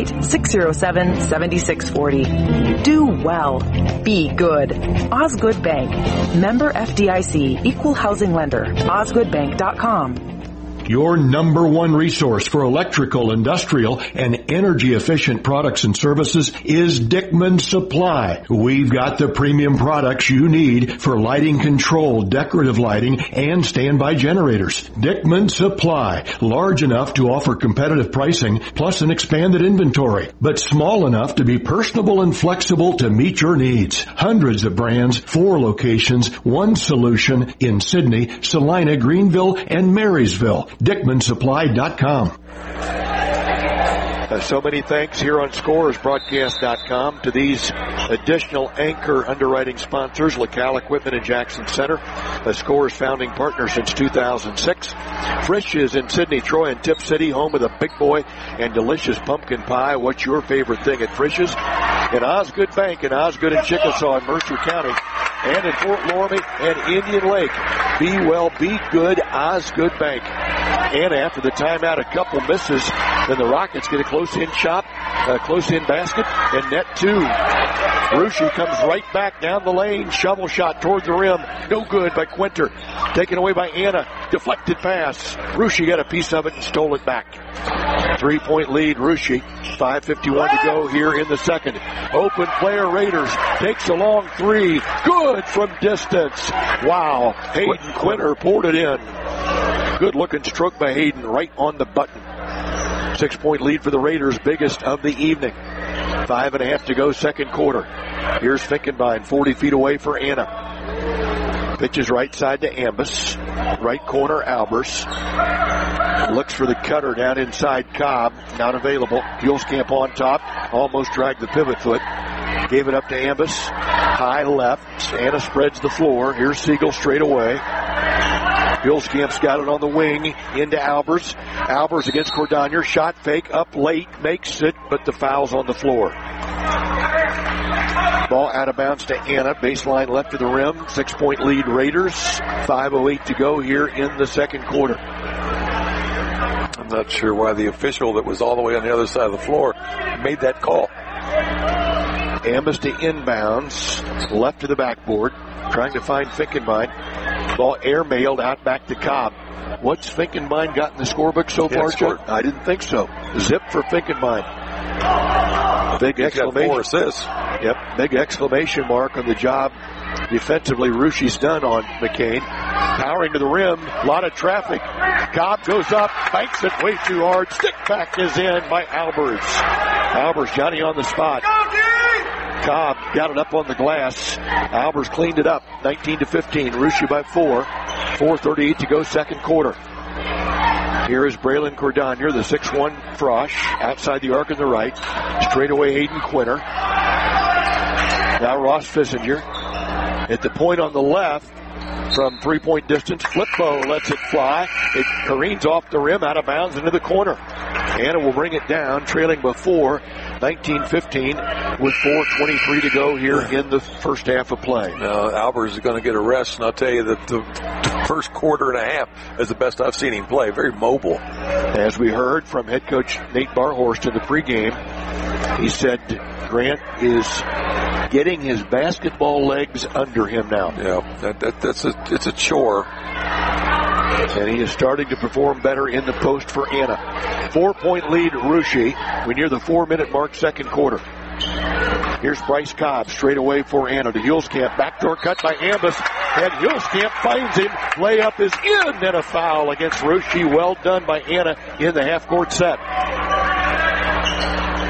888-607-7640. Do well. Be good. Osgood Bank. Member FDIC. Equal housing lender. osgoodbank.com. Your number one resource for electrical, industrial, and energy-efficient products and services is Dickman Supply. We've got the premium products you need for lighting control, decorative lighting, and standby generators. Dickman Supply, large enough to offer competitive pricing, plus an expanded inventory, but small enough to be personable and flexible to meet your needs. Hundreds of brands, 4 locations, 1 solution in Sydney, Salina, Greenville, and Marysville. DickmanSupply.com. So many thanks here on ScoresBroadcast.com to these additional anchor underwriting sponsors, LaCal Equipment in Jackson Center, a Scores founding partner since 2006. Frisch's in Sydney, Troy, and Tip City, home of the big boy and delicious pumpkin pie. What's your favorite thing at Frisch's? And Osgood Bank in Osgood and Chickasaw in Mercer County, and in Fort Loramie and Indian Lake. Be well, be good, Osgood Bank. And after the timeout, a couple misses. Then the Rockets get a close-in shot, close-in basket, and net 2. Russia comes right back down the lane. Shovel shot toward the rim. No good by Quinter. Taken away by Anna. Deflected pass. Russia got a piece of it and stole it back. 3-point lead, Russia. 5:51 to go here in the second. Open player, Raiders. Takes a long 3. Good from distance. Wow. Hayden Quinter poured it in. Good looking stroke by Hayden right on the button. 6-point lead for the Raiders, biggest of the evening. 5.5 to go, second quarter. Here's Finkenbein, 40 feet away for Anna. Pitches right side to Ambus. Right corner, Albers. Looks for the cutter down inside, Cobb. Not available. Hulskamp on top. Almost dragged the pivot foot. Gave it up to Ambus. High left. Anna spreads the floor. Here's Siegel straight away. Hulskamp's got it on the wing into Albers. Albers against Cordonier. Shot fake up late. Makes it, but the foul's on the floor. Ball out of bounds to Anna. Baseline left of the rim. 6-point lead Raiders. 5:08 to go here in the second quarter. I'm not sure why the official that was all the way on the other side of the floor made that call. Ambus to inbounds. Left to the backboard. Trying to find Finkenbein. Ball air-mailed out back to Cobb. What's Finkenbein got in the scorebook so far, Chuck? I didn't think so. Zip for Finkenbein. Big exclamation. 4 assists. Yep, big exclamation mark on the job defensively Russia's done on McCain. Powering to the rim, a lot of traffic. Cobb goes up, banks it way too hard. Stick back is in by Albers. Albers, Johnny on the spot. Cobb got it up on the glass. Albers cleaned it up, 19-15. Russia by 4. 4:38 to go, second quarter. Here is Braylon Cordonier, the 6'1 Frosh, outside the arc on the right. Straight away Hayden Quinter. Now Ross Fissinger. At the point on the left, from 3-point distance, Flippo lets it fly. It careens off the rim, out of bounds into the corner. Anna will bring it down, trailing before 19-15 with 4:23 to go here in the first half of play. Now, Albers is going to get a rest, and I'll tell you that the first quarter and a half is the best I've seen him play. Very mobile. As we heard from head coach Nate Barhorst in the pregame, he said Grant is getting his basketball legs under him now. Yeah, it's a chore. And he is starting to perform better in the post for Anna. 4-point lead, Russia. We're near the 4-minute mark, second quarter. Here's Bryce Cobb, straight away for Anna to Hulskamp. Backdoor cut by Ambus, and Hulskamp finds him. Layup is in, and a foul against Russia. Well done by Anna in the half-court set.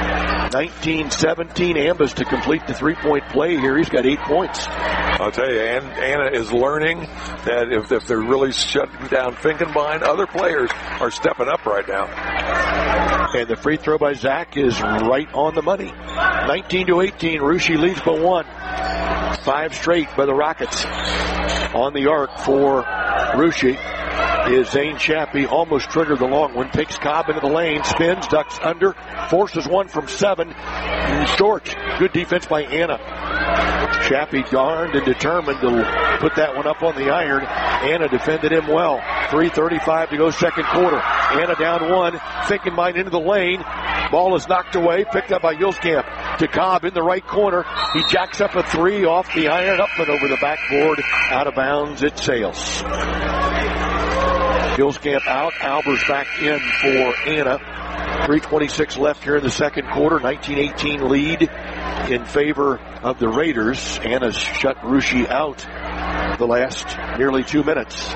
19-17, Ambus to complete the three-point play here. He's got 8 points. I'll tell you, Anna is learning that if they're really shutting down Finkenbein, other players are stepping up right now. And the free throw by Zach is right on the money. 19-18, Russia leads by 1. 5 straight by the Rockets. On the arc for Russia is Zane Shappy, almost triggered the long one, takes Cobb into the lane, spins, ducks under, forces one from 7, short. Good defense by Anna. Shappy darned and determined to put that one up on the iron. Anna defended him well. 3:35 to go second quarter. Anna down 1, Finkenbein into the lane. Ball is knocked away, picked up by Gilskamp. To Cobb in the right corner. He jacks up a 3 off the iron, up and over the backboard. Out of bounds, it sails. Gilskamp out, Albers back in for Anna. 3:26 left here in the second quarter. 19-18 lead in favor of the Raiders. Anna's shut Russia out the last nearly 2 minutes.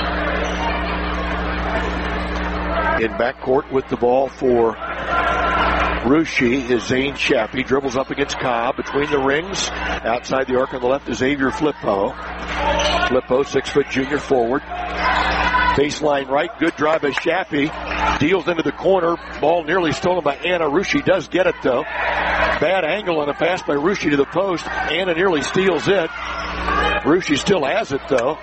In backcourt with the ball for Russia is Zane Shappy. Dribbles up against Cobb between the rings. Outside the arc on the left is Xavier Flippo. Flippo, 6-foot junior forward. Baseline right, good drive by Shappy. Deals into the corner. Ball nearly stolen by Anna. Russia does get it though. Bad angle on a pass by Russia to the post. Anna nearly steals it. Russia still has it though.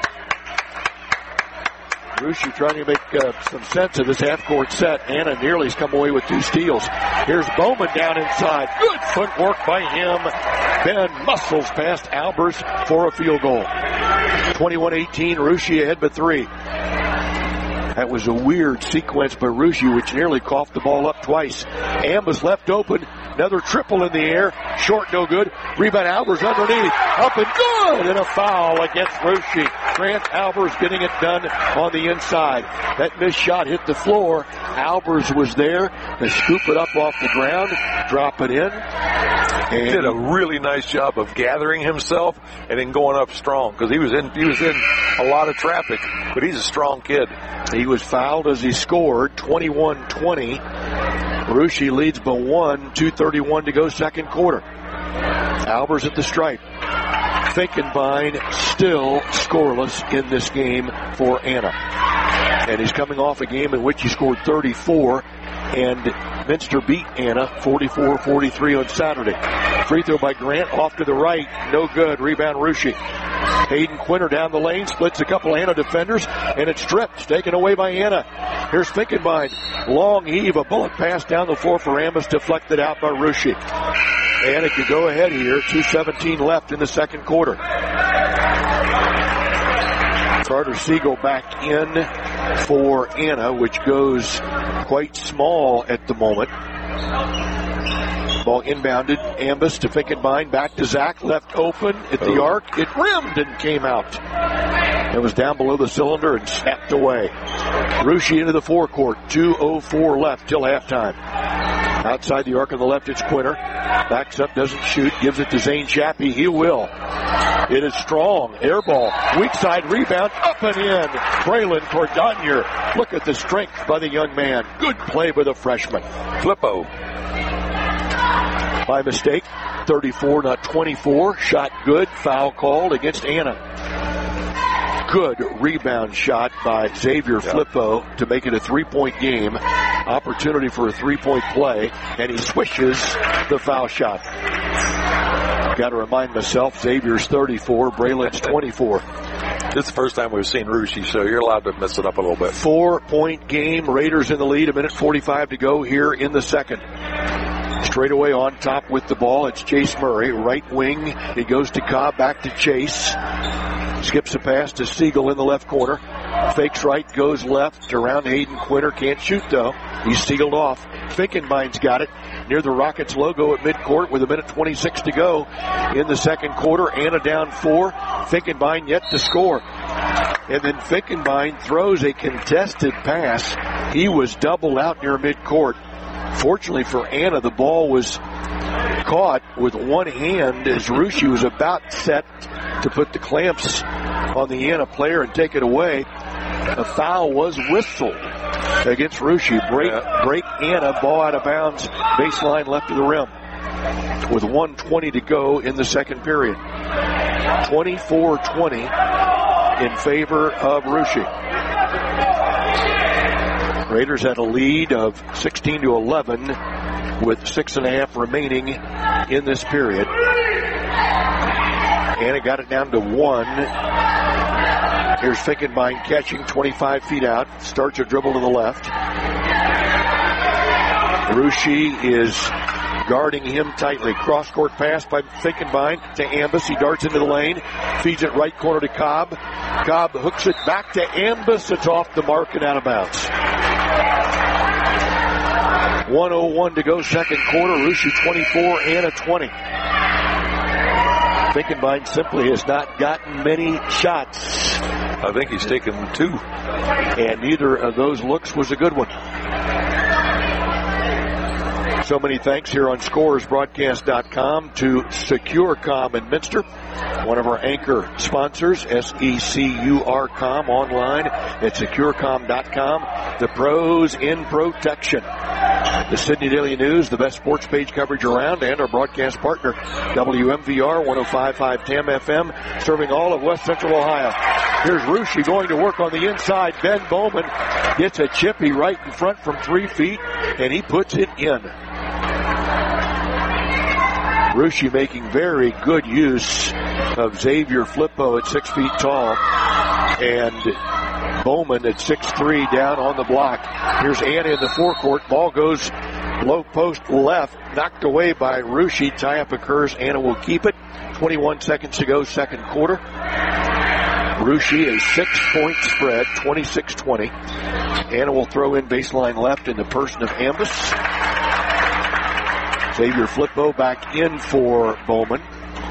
Russia trying to make some sense of this half-court set. Anna nearly's come away with 2 steals. Here's Bowman down inside. Good footwork by him. Ben muscles past Albers for a field goal. 21-18, Russia ahead by 3. That was a weird sequence by Russia, which nearly coughed the ball up twice. Ambus left open. Another triple in the air. Short, no good. Rebound, Albers underneath. Up and good! And a foul against Russia. Grant Albers getting it done on the inside. That missed shot hit the floor. Albers was there to scoop it up off the ground, drop it in. And he did a really nice job of gathering himself and then going up strong because he was in a lot of traffic, but he's a strong kid. He was fouled as he scored. 21-20. Russia leads by 1. 2:31 to go second quarter. Albers at the stripe. Finkenbein still scoreless in this game for Anna. And he's coming off a game in which he scored 34, and Minster beat Anna 44-43 on Saturday. Free throw by Grant off to the right. No good. Rebound Russia. Hayden Quinter down the lane, splits a couple Anna defenders, and it's stripped, taken away by Anna. Here's Finkenbein. Long heave, a bullet pass down the floor for Ambus, deflected out by Russia. Anna could go ahead here. 2:17 left in the second quarter. Carter Siegel back in for Anna, which goes quite small at the moment. Ball inbounded. Ambus to Finkenbein. Back to Zach. Left open at the arc. It rimmed and came out. It was down below the cylinder and snapped away. Russia into the forecourt. 2:04 left till halftime. Outside the arc on the left, it's Quinter. Backs up, doesn't shoot. Gives it to Zane Shappy. He will. It is strong. Air ball. Weak side rebound. Up and in. Braylon Cordonier. Look at the strength by the young man. Good play by the freshman. Flippo. By mistake. 34, not 24. Shot good. Foul called against Anna. Good rebound shot by Xavier Flippo to make it a 3-point game. Opportunity for a 3-point play, and he swishes the foul shot. Got to remind myself, Xavier's 34, Braylon's 24. This is the first time we've seen Russia, so you're allowed to mess it up a little bit. 4-point game. Raiders in the lead. 1:45 to go here in the second. Straight away on top with the ball, it's Chase Murray, right wing. He goes to Cobb, back to Chase. Skips a pass to Siegel in the left corner. Fakes right, goes left, around Hayden Quinter. Can't shoot though. He's sealed off. Finkenbein's got it near the Rockets logo at midcourt with 1:26 to go in the second quarter. Anna down 4. Finkenbein yet to score. And then Finkenbein throws a contested pass. He was doubled out near midcourt. Fortunately for Anna, the ball was caught with one hand as Russia was about set to put the clamps on the Anna player and take it away. A foul was whistled against Russia. Break Anna, ball out of bounds, baseline left of the rim. with 1:20 to go in the second period. 24-20 in favor of Russia. Raiders had a lead of 16-11 with 6.5 remaining in this period. Anna got it down to 1. Here's Finkenbein catching 25 feet out. Starts a dribble to the left. Russia is guarding him tightly. Cross-court pass by Finkenbein to Ambus. He darts into the lane. Feeds it right corner to Cobb. Cobb hooks it back to Ambus. It's off the mark and out of bounds. 1:01 to go second quarter. Russia 24, Anna 20. Finkenbein simply has not gotten many shots. I think he's taken 2. And neither of those looks was a good one. So many thanks here on ScoresBroadcast.com to SecureCom in Minster, one of our anchor sponsors, SECURCom online at SecureCom.com, the pros in protection. The Sydney Daily News, the best sports page coverage around, and our broadcast partner, WMVR 105.5 TAM FM, serving all of West Central Ohio. Here's Russia going to work on the inside. Ben Bowman gets a chippy right in front from 3 feet, and he puts it in. Russia making very good use of Xavier Flippo at 6 feet tall, and Bowman at 6'3" down on the block. Here's Anna in the forecourt. Ball goes low post left, knocked away by Russia. Tie-up occurs. Anna will keep it. 21 seconds to go, second quarter. Russia a 6-point spread, 26-20. Anna will throw in baseline left in the person of Ambus. Xavier Flippo back in for Bowman.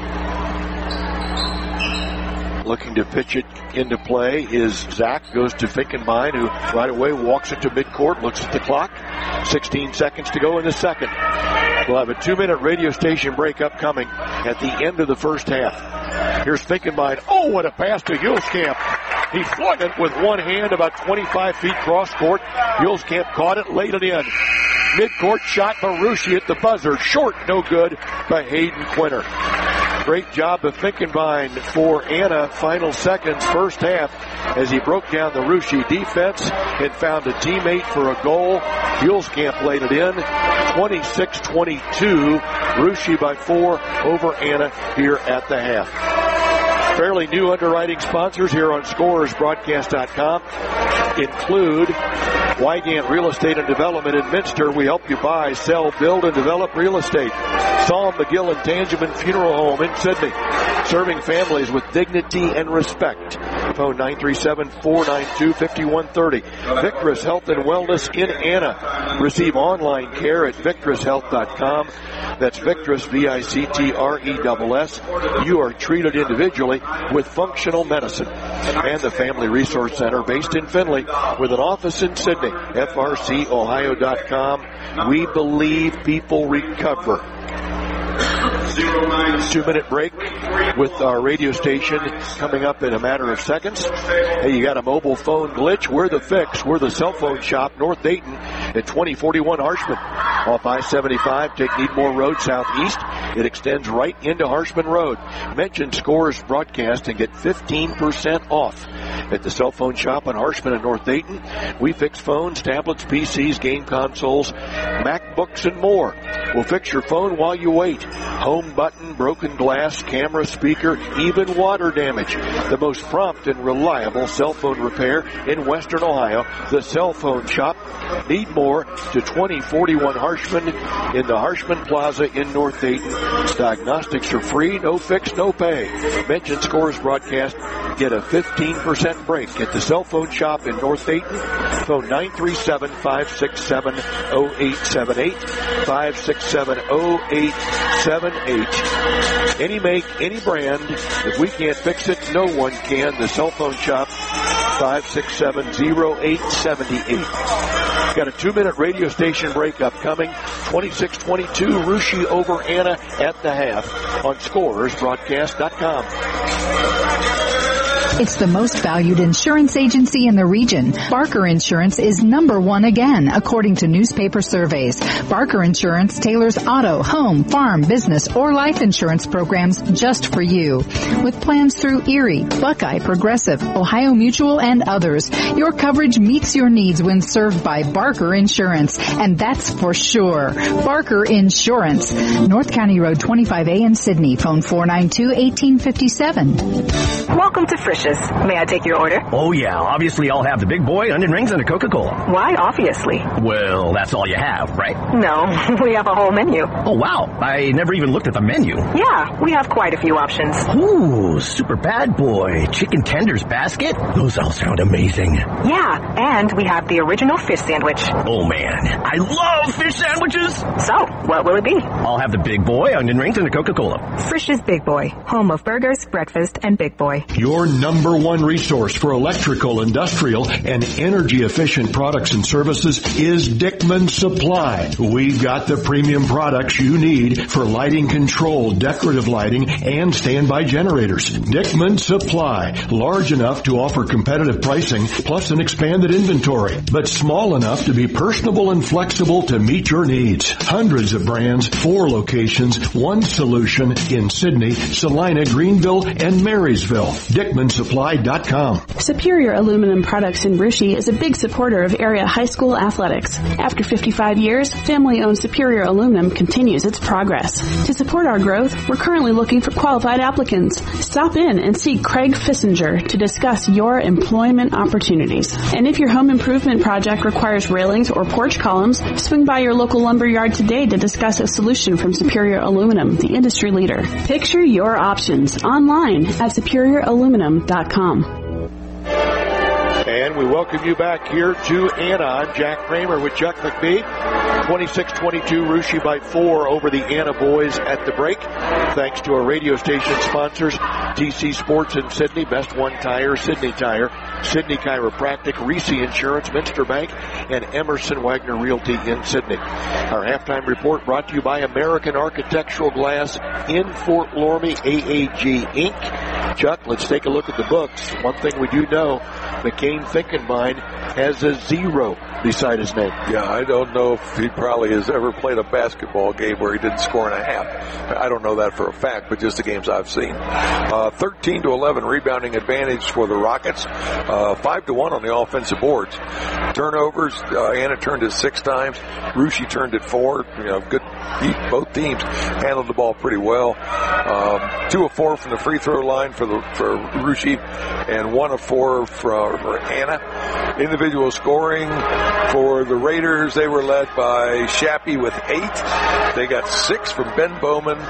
Looking to pitch it into play is Zach. Goes to Finkenbein, who right away walks into midcourt, looks at the clock. 16 seconds to go in the second. We'll have a 2-minute radio station break upcoming at the end of the first half. Here's Finkenbein. Oh, what a pass to Hulskamp. He flung it with one hand about 25 feet cross court. Hulskamp caught it, laid it in. Midcourt shot by Russia at the buzzer. Short, no good by Hayden Quinter. Great job of Finkenbein for Anna. Final seconds, first half, as he broke down the Russia defense and found a teammate for a goal. Hulskamp laid it in. 26-22. Russia by 4 over Anna here at the half. Fairly new underwriting sponsors here on ScoresBroadcast.com include Wygant Real Estate and Development in Minster. We help you buy, sell, build, and develop real estate. Saul McGill and Tangeman Funeral Home in Sydney, serving families with dignity and respect. Phone 937-492-5130. Victoris Health and Wellness in Anna. Receive online care at VictorisHealth.com. That's Victoris, VICTRESS. You are treated individually with functional medicine. And the Family Resource Center based in Findlay with an office in Sydney. FRCOhio.com. We believe people recover. 2-minute break with our radio station coming up in a matter of seconds. Hey, you got a mobile phone glitch? We're the fix. We're the cell phone shop, North Dayton at 2041 Harshman. Off I-75, take Needmore Road southeast. It extends right into Harshman Road. Mention Scores Broadcast and get 15% off. At the cell phone shop on Harshman and North Dayton, we fix phones, tablets, PCs, game consoles, MacBooks, and more. We'll fix your phone while you wait. Home button, broken glass, camera, speaker, even water damage. The most prompt and reliable cell phone repair in Western Ohio. The cell phone shop. Need more to 2041 Harshman in the Harshman Plaza in North Dayton. Diagnostics are free, no fix, no pay. Mention Scores Broadcast. Get a 15% break at the cell phone shop in North Dayton. Phone 937-567-0878. 567-0878. Any make, any brand. If we can't fix it, no one can. The cell phone shop, 567-0878. Got a 2-minute radio station break upcoming. 26-22, Russia over Anna at the half on ScoresBroadcast.com. It's the most valued insurance agency in the region. Barker Insurance is #1 again, according to newspaper surveys. Barker Insurance tailors auto, home, farm, business, or life insurance programs just for you. With plans through Erie, Buckeye, Progressive, Ohio Mutual, and others, your coverage meets your needs when served by Barker Insurance, and that's for sure. Barker Insurance, North County Road 25A in Sydney. Phone 492-1857. Welcome to Frisch's. May I take your order? Oh yeah, obviously I'll have the big boy, onion rings, and a Coca-Cola. Why obviously? Well, that's all you have, right? No, we have a whole menu. Oh wow, I never even looked at the menu. Yeah, we have quite a few options. Ooh, super bad boy, chicken tenders basket? Those all sound amazing. Yeah, and we have the original fish sandwich. Oh man, I love fish sandwiches! So, what will it be? I'll have the big boy, onion rings, and a Coca-Cola. Frisch's Big Boy, home of burgers, breakfast, and Big Boy. Your #1 resource for electrical, industrial, and energy-efficient products and services is Dickman Supply. We've got the premium products you need for lighting control, decorative lighting, and standby generators. Dickman Supply, large enough to offer competitive pricing, plus an expanded inventory, but small enough to be personable and flexible to meet your needs. Hundreds of brands, 4 locations, 1 solution in Sydney, Salina, Greenville, and Marysville. DickmanSupply.com. Superior Aluminum Products in Brushy is a big supporter of area high school athletics. After 55 years, family-owned Superior Aluminum continues its progress. To support our growth, we're currently looking for qualified applicants. Stop in and see Craig Fissinger to discuss your employment opportunities. And if your home improvement project requires railings or porch columns, swing by your local lumber yard today to discuss a solution from Superior Aluminum, the industry leader. Picture your options online at SuperiorAluminum.com. And we welcome you back here to Anna. I'm Jack Kramer with Chuck McBee. 26-22, Russia by 4 over the Anna boys at the break. Thanks to our radio station sponsors, TC Sports in Sydney, Best One Tire, Sydney Tire, Sydney Chiropractic, Reese Insurance, Minster Bank, and Emerson Wagner Realty in Sydney. Our halftime report brought to you by American Architectural Glass in Fort Loramie, AAG Inc. Chuck, let's take a look at the books. One thing we do know, McCain Finkenbein has a 0 beside his name. Yeah, I don't know if he probably has ever played a basketball game where he didn't score in a half. I don't know that for a fact, but just the games I've seen. 13-11 rebounding advantage for the Rockets. 5-1 on the offensive boards. Turnovers, Anna turned it 6 times. Russia turned it 4. Good. Both teams handled the ball pretty well. 2 of 4 from the free throw line for Russia, and 1 of 4 for Anna. Individual scoring for the Raiders, they were led by Shappy with 8. They got 6 from Ben Bowman,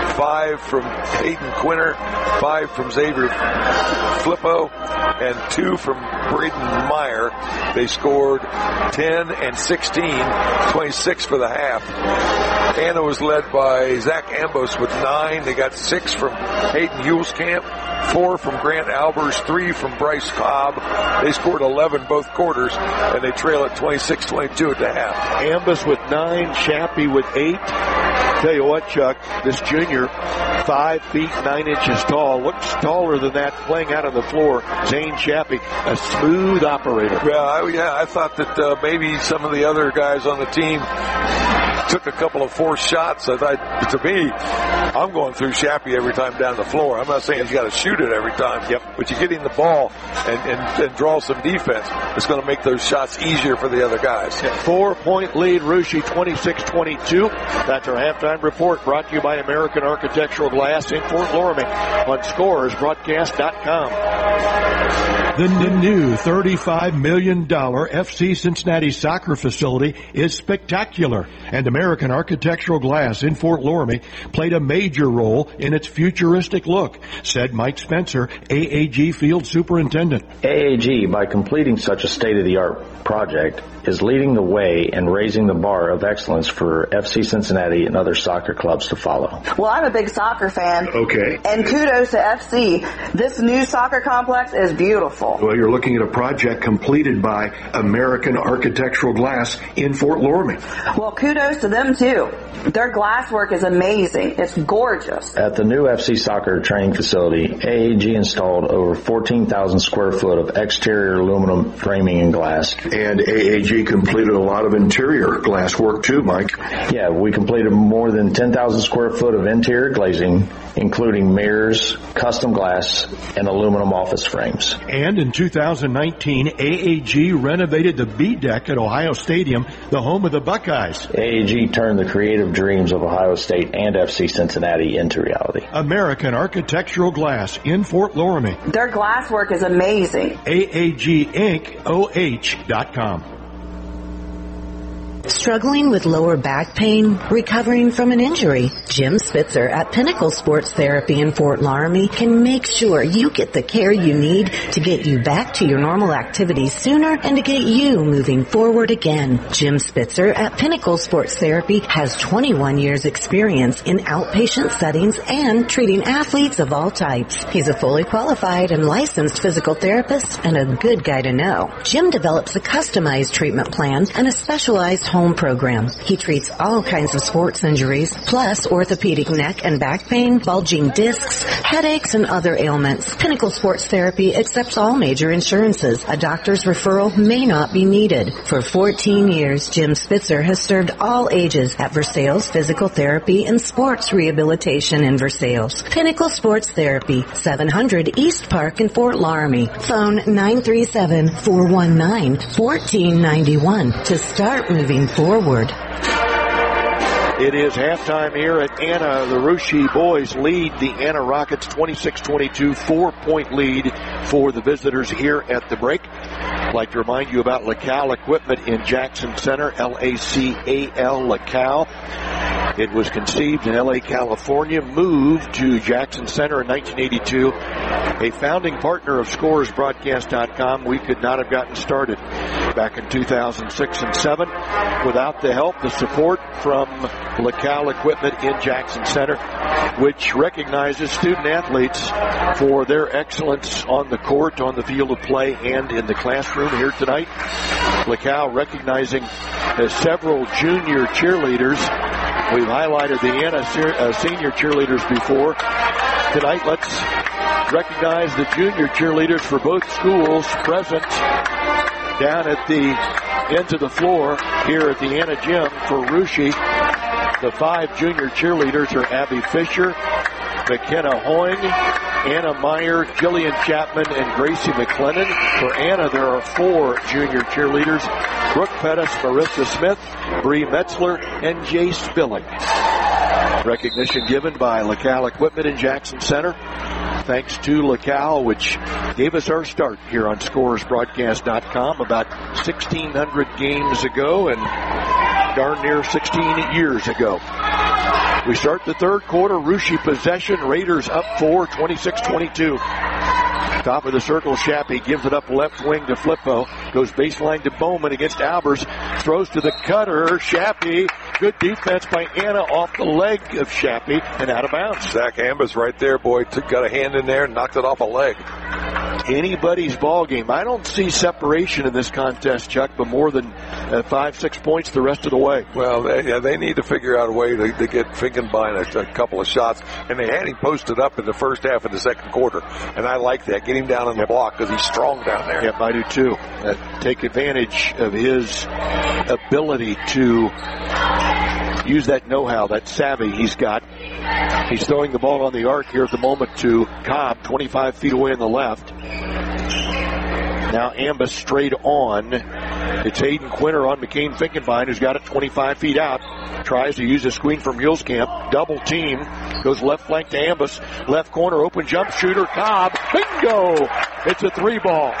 5 from Hayden Quinter, 5 from Xavier Flippo, and 2 from Braden Meyer. They scored 10 and 16, 26 for the half. Anna was led by Zach Ambos with 9. They got 6 from Hayden Hulskamp, 4 from Grant Albers, 3 from Bryce Cobb. They scored 11 both quarters, and they trail at 26-22 at the half. Ambos with 9, Shappy with 8. Tell you what, Chuck, this junior, 5 feet 9 inches tall, looks taller than that playing out on the floor. Zane Shappy, a smooth operator. Yeah, I thought that maybe some of the other guys on the team took a couple of forced shots. To me, I'm going through Shappy every time down the floor. I'm not saying he's got to shoot it every time, but you get in the ball and draw some defense. It's going to make those shots easier for the other guys. 4-point lead, Russia 26-22. That's our halftime report brought to you by American Architectural Glass in Fort Loramie on ScorersBroadcast.com. The new $35 million FC Cincinnati soccer facility is spectacular, and American Architectural Glass in Fort Loramie played a major role in its futuristic look, said Mike Spencer, AAG Field Superintendent. AAG, by completing such a state-of-the-art project, is leading the way and raising the bar of excellence for FC Cincinnati and other soccer clubs to follow. Well, I'm a big soccer fan. Okay. And kudos to FC. This new soccer complex is beautiful. Well, you're looking at a project completed by American Architectural Glass in Fort Loramie. Well, kudos to to them too. Their glasswork is amazing. It's gorgeous. At the new FC Soccer training facility, AAG installed over 14,000 square foot of exterior aluminum framing and glass. And AAG completed a lot of interior glass work too, Mike. Yeah, we completed more than 10,000 square foot of interior glazing, including mirrors, custom glass, and aluminum office frames. And in 2019, AAG renovated the B deck at Ohio Stadium, the home of the Buckeyes. AAG turned the creative dreams of Ohio State and FC Cincinnati into reality. American Architectural Glass in Fort Loramie. Their glasswork is amazing. AAGIncOH.com. Struggling with lower back pain? Recovering from an injury? Jim Spitzer at Pinnacle Sports Therapy in Fort Loramie can make sure you get the care you need to get you back to your normal activities sooner and to get you moving forward again. Jim Spitzer at Pinnacle Sports Therapy has 21 years experience in outpatient settings and treating athletes of all types. He's a fully qualified and licensed physical therapist and a good guy to know. Jim develops a customized treatment plan and a specialized home program. He treats all kinds of sports injuries, plus orthopedic neck and back pain, bulging discs, headaches, and other ailments. Pinnacle Sports Therapy accepts all major insurances. A doctor's referral may not be needed. For 14 years, Jim Spitzer has served all ages at Versailles Physical Therapy and Sports Rehabilitation in Versailles. Pinnacle Sports Therapy, 700 East Park in Fort Loramie. Phone 937-419-1491 to start moving forward. It is halftime here at Anna. The Russia boys lead the Anna Rockets 26-22, 4-point lead for the visitors here at the break. I'd like to remind you about LaCal Equipment in Jackson Center, LACAL, LaCal. It was conceived in LA, California, moved to Jackson Center in 1982. A founding partner of ScoresBroadcast.com, we could not have gotten started back in 2006 and 7 without the help, the support from LaCal Equipment in Jackson Center, which recognizes student athletes for their excellence on the court, on the field of play, and in the classroom here tonight. LaCal recognizing several junior cheerleaders. We've highlighted the Anna senior cheerleaders before. Tonight, let's recognize the junior cheerleaders for both schools present down at the ends of the floor here at the Anna Gym for Russia. The 5 junior cheerleaders are Abby Fisher, McKenna Hoying, Anna Meyer, Jillian Chapman, and Gracie McLennan. For Anna, there are 4 junior cheerleaders: Brooke Pettis, Marissa Smith, Bree Metzler, and Jay Spilling. Recognition given by LaCal Equipment in Jackson Center. Thanks to LaCal, which gave us our start here on ScoresBroadcast.com about 1,600 games ago and darn near 16 years ago. We start the third quarter. Russia possession. Raiders up 4, 26-22. Top of the circle, Shappy gives it up left wing to Flippo. Goes baseline to Bowman against Albers. Throws to the cutter. Shappy. Good defense by Anna off the leg of Shappy and out of bounds. Zach Ambus right there, boy. Got a hand in there and knocked it off a leg. Anybody's ball game. I don't see separation in this contest, Chuck, but more than 5-6 points the rest of the way. Well, they need to figure out a way to get Finkenbein a couple of shots. And they had him posted up in the first half of the second quarter. And I like that. Get him down on the block because he's strong down there. Yep, I do too. Take advantage of his ability to use that know-how, that savvy he's got. He's throwing the ball on the arc here at the moment to Cobb, 25 feet away on the left. Now Ambus straight on. It's Hayden Quinter on McCain Finkenbein, who's got it 25 feet out. Tries to use a screen from Muleskamp. Double team. Goes left flank to Ambus. Left corner, open jump shooter. Cobb. Bingo! It's a 3-ball.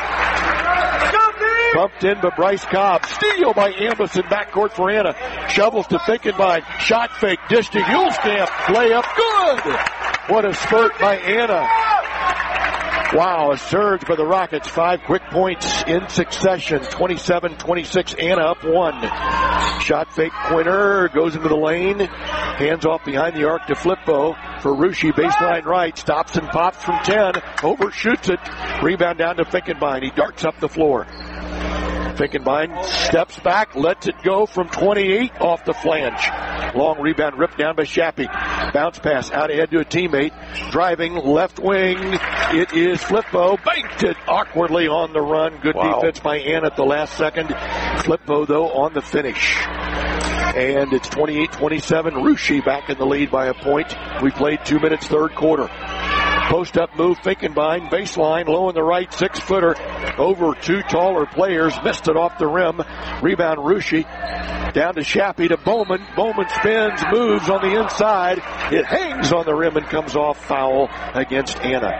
Bumped in by Bryce Cobb. Steal by Ambus in backcourt for Anna. Shovels to Finkenbein. Shot fake. Dish to Muleskamp. Layup. Good! What a spurt by Anna. Wow, a surge by the Rockets. 5 quick points in succession. 27-26. Anna up 1. Shot fake. Quinter goes into the lane. Hands off behind the arc to Flippo for Russia. Baseline right. Stops and pops from 10. Overshoots it. Rebound down to Finkenbein. He darts up the floor. Finkenbein steps back, lets it go from 28 off the flange. Long rebound ripped down by Shappy. Bounce pass out ahead to a teammate. Driving left wing. It is Flippo. Banked it awkwardly on the run. Good defense by Anna at the last second. Flippo, though, on the finish. And it's 28-27. Russia back in the lead by a point. We played 2 minutes, third quarter. Post-up move, Finkenbein, baseline, low in the right, 6-footer, over two taller players, missed it off the rim. Rebound, Russia, down to Shappy to Bowman. Bowman spins, moves on the inside. It hangs on the rim and comes off, foul against Anna.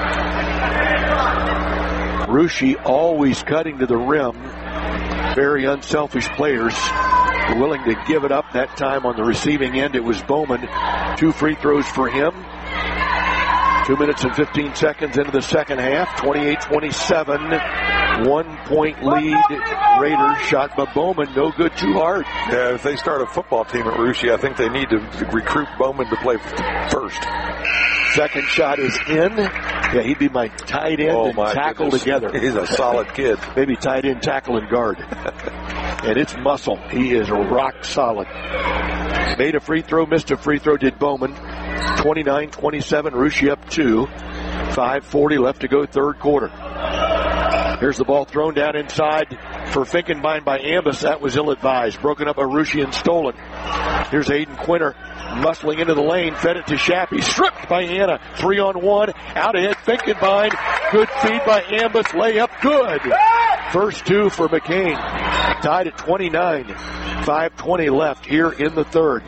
Russia always cutting to the rim. Very unselfish players. Willing to give it up. That time on the receiving end, it was Bowman. 2 free throws for him. 2 minutes and 15 seconds into the second half. 28-27. 1 point lead. Raiders shot by Bowman. No good, too hard. Yeah, if they start a football team at Russia, I think they need to recruit Bowman to play first. Second shot is in. Yeah, he'd be my tight end and tackle together. He's a solid kid. Maybe tight end, tackle, and guard. And it's muscle. He is rock solid. Made a free throw, missed a free throw, did Bowman. 29-27, Russia up 2. 5:40 left to go, third quarter. Here's the ball thrown down inside for Finkenbein by Ambus. That was ill-advised. Broken up by Russia and stolen. Here's Aiden Quinter muscling into the lane. Fed it to Shappy. Stripped by Anna. 3-on-1. Out ahead, Finkenbein. Good feed by Ambus. Layup good. First 2 for McCain. Tied at 29. 5:20 left here in the third.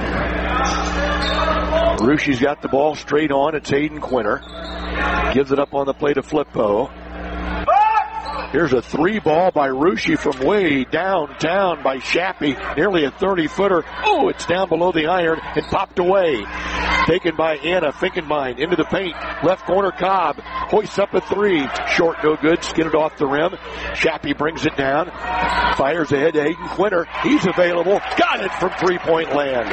Russia's got the ball straight on. It's Aiden Quinter. Gives it up on the play to Flippo. Here's a 3 ball by Russia from way downtown by Shappy. Nearly a 30-footer. Oh, it's down below the iron and popped away. Taken by Anna. Finkenbein into the paint. Left corner Cobb. Hoists up a 3. Short, no good. Skidded off the rim. Shappy brings it down. Fires ahead to Aiden Quinter. He's available. Got it from 3-point land.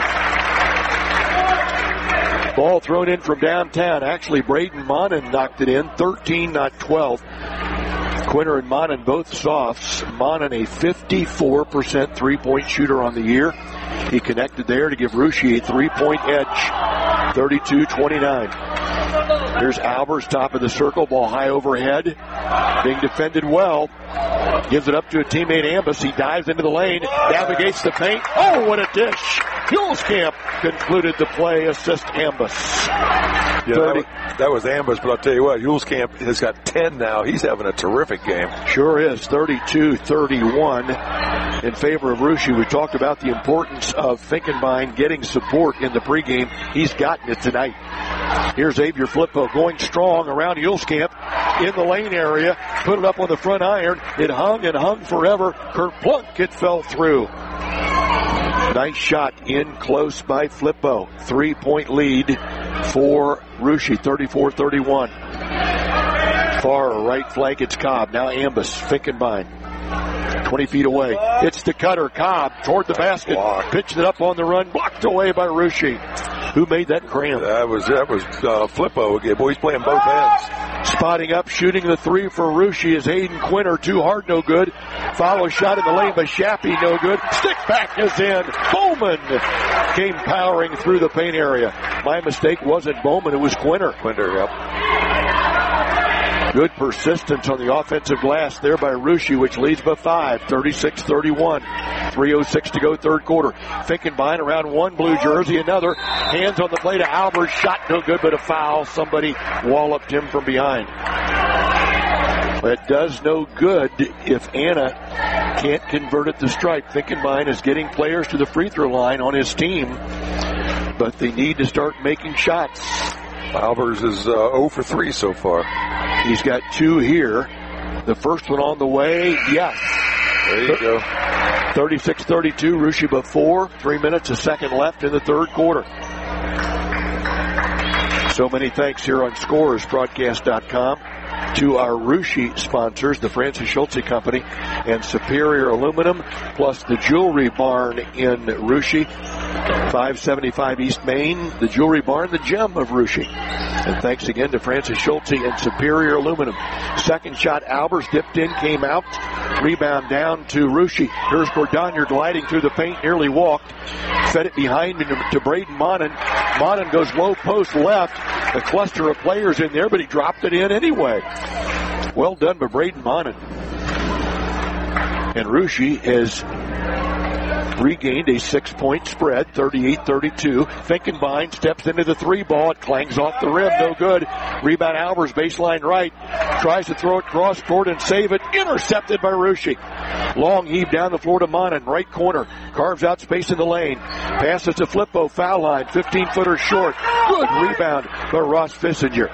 Ball thrown in from downtown. Actually, Braden Monin knocked it in. 13, not 12. Quinter and Monin both softs. Monin a 54% three-point shooter on the year. He connected there to give Russia a 3-point edge. 32-29. Here's Albers, top of the circle. Ball high overhead. Being defended well. Gives it up to a teammate, Ambus. He dives into the lane. Navigates the paint. Oh, what a dish. Hulskamp concluded the play. Assist Ambus. Yeah, that was Ambus, but I'll tell you what, Hulskamp has got 10 now. He's having a terrific game. Sure is. 32-31 in favor of Russia. We talked about the importance of Finkenbein getting support in the pregame. He's gotten it tonight. Here's Xavier Flippo going strong around Hulskamp in the lane area. Put it up on the front iron. It hung and hung forever. Kerplunk, it fell through. Nice shot in close by Flippo. 3-point lead for Russia, 34-31. Far right flank, it's Cobb. Now Ambus, Finkenbein. 20 feet away. It's the cutter. Cobb toward the basket. Pitched it up on the run. Blocked away by Russia. Who made that cramp? That was Flippo again. Boy, he's playing both ends. Spotting up, shooting the 3 for Russia is Aiden Quinter. Too hard, no good. Follow shot in the lane by Shappy, no good. Stick back is in. Bowman came powering through the paint area. My mistake wasn't Bowman, it was Quinter. Yep. Good persistence on the offensive glass there by Russia, which leads by 5, 36-31. 3:06 to go, third quarter. Finkenbein around one blue jersey, another. Hands on the play to Albert. Shot no good, but a foul. Somebody walloped him from behind. That does no good if Anna can't convert at the stripe. Finkenbein is getting players to the free throw line on his team, but they need to start making shots. Albers is 0 for 3 so far. He's got 2 here. The first one on the way. Yes. There you go. 36-32. Russia by 4. 3 minutes, a second left in the third quarter. So many thanks here on ScorersBroadcast.com to our Russia sponsors, the Francis Schultze Company and Superior Aluminum, plus the Jewelry Barn in Russia. 575 East Main, the Jewelry Barn, the gem of Russia. And thanks again to Francis Schulte and Superior Aluminum. Second shot, Albers dipped in, came out. Rebound down to Russia. Here's Gordonier gliding through the paint, nearly walked. Fed it behind to Braden Monin. Monin goes low post left. A cluster of players in there, but he dropped it in anyway. Well done by Braden Monin. And Russia has regained a 6-point spread, 38-32. Finkenbein steps into the three ball. It clangs off the rim. No good. Rebound Albers, baseline right. Tries to throw it cross court and save it. Intercepted by Russia. Long heave down the floor to Monin. Right corner. Carves out space in the lane. Passes to Flippo. Foul line. 15-footer short. Good rebound by Ross Fissinger.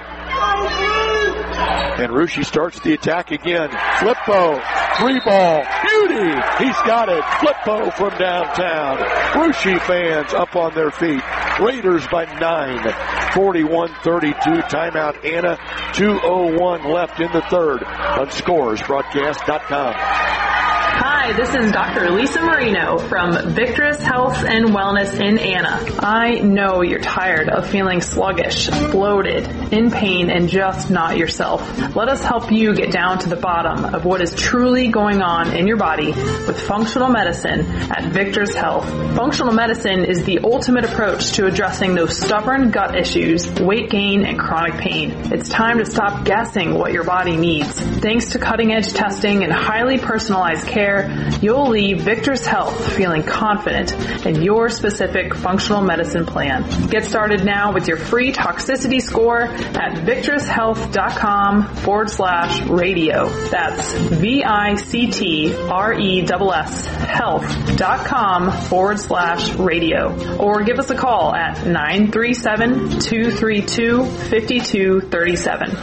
And Russia starts the attack again. Flippo, three ball, beauty! He's got it. Flippo from downtown. Russia fans up on their feet. Raiders by 9, 41-32. Timeout, Anna. 2:01 left in the third on ScoresBroadcast.com. Hi, this is Dr. Lisa Marino from Victorous Health and Wellness in Anna. I know you're tired of feeling sluggish, bloated, in pain, and just not yourself. Let us help you get down to the bottom of what is truly going on in your body with functional medicine at Victor's Health. Functional medicine is the ultimate approach to addressing those stubborn gut issues, weight gain, and chronic pain. It's time to stop guessing what your body needs. Thanks to cutting-edge testing and highly personalized care, you'll leave Victor's Health feeling confident in your specific functional medicine plan. Get started now with your free toxicity score at victoroushealth.com/radio. That's VICTRESS health.com/radio. Or give us a call at 937-232-5237.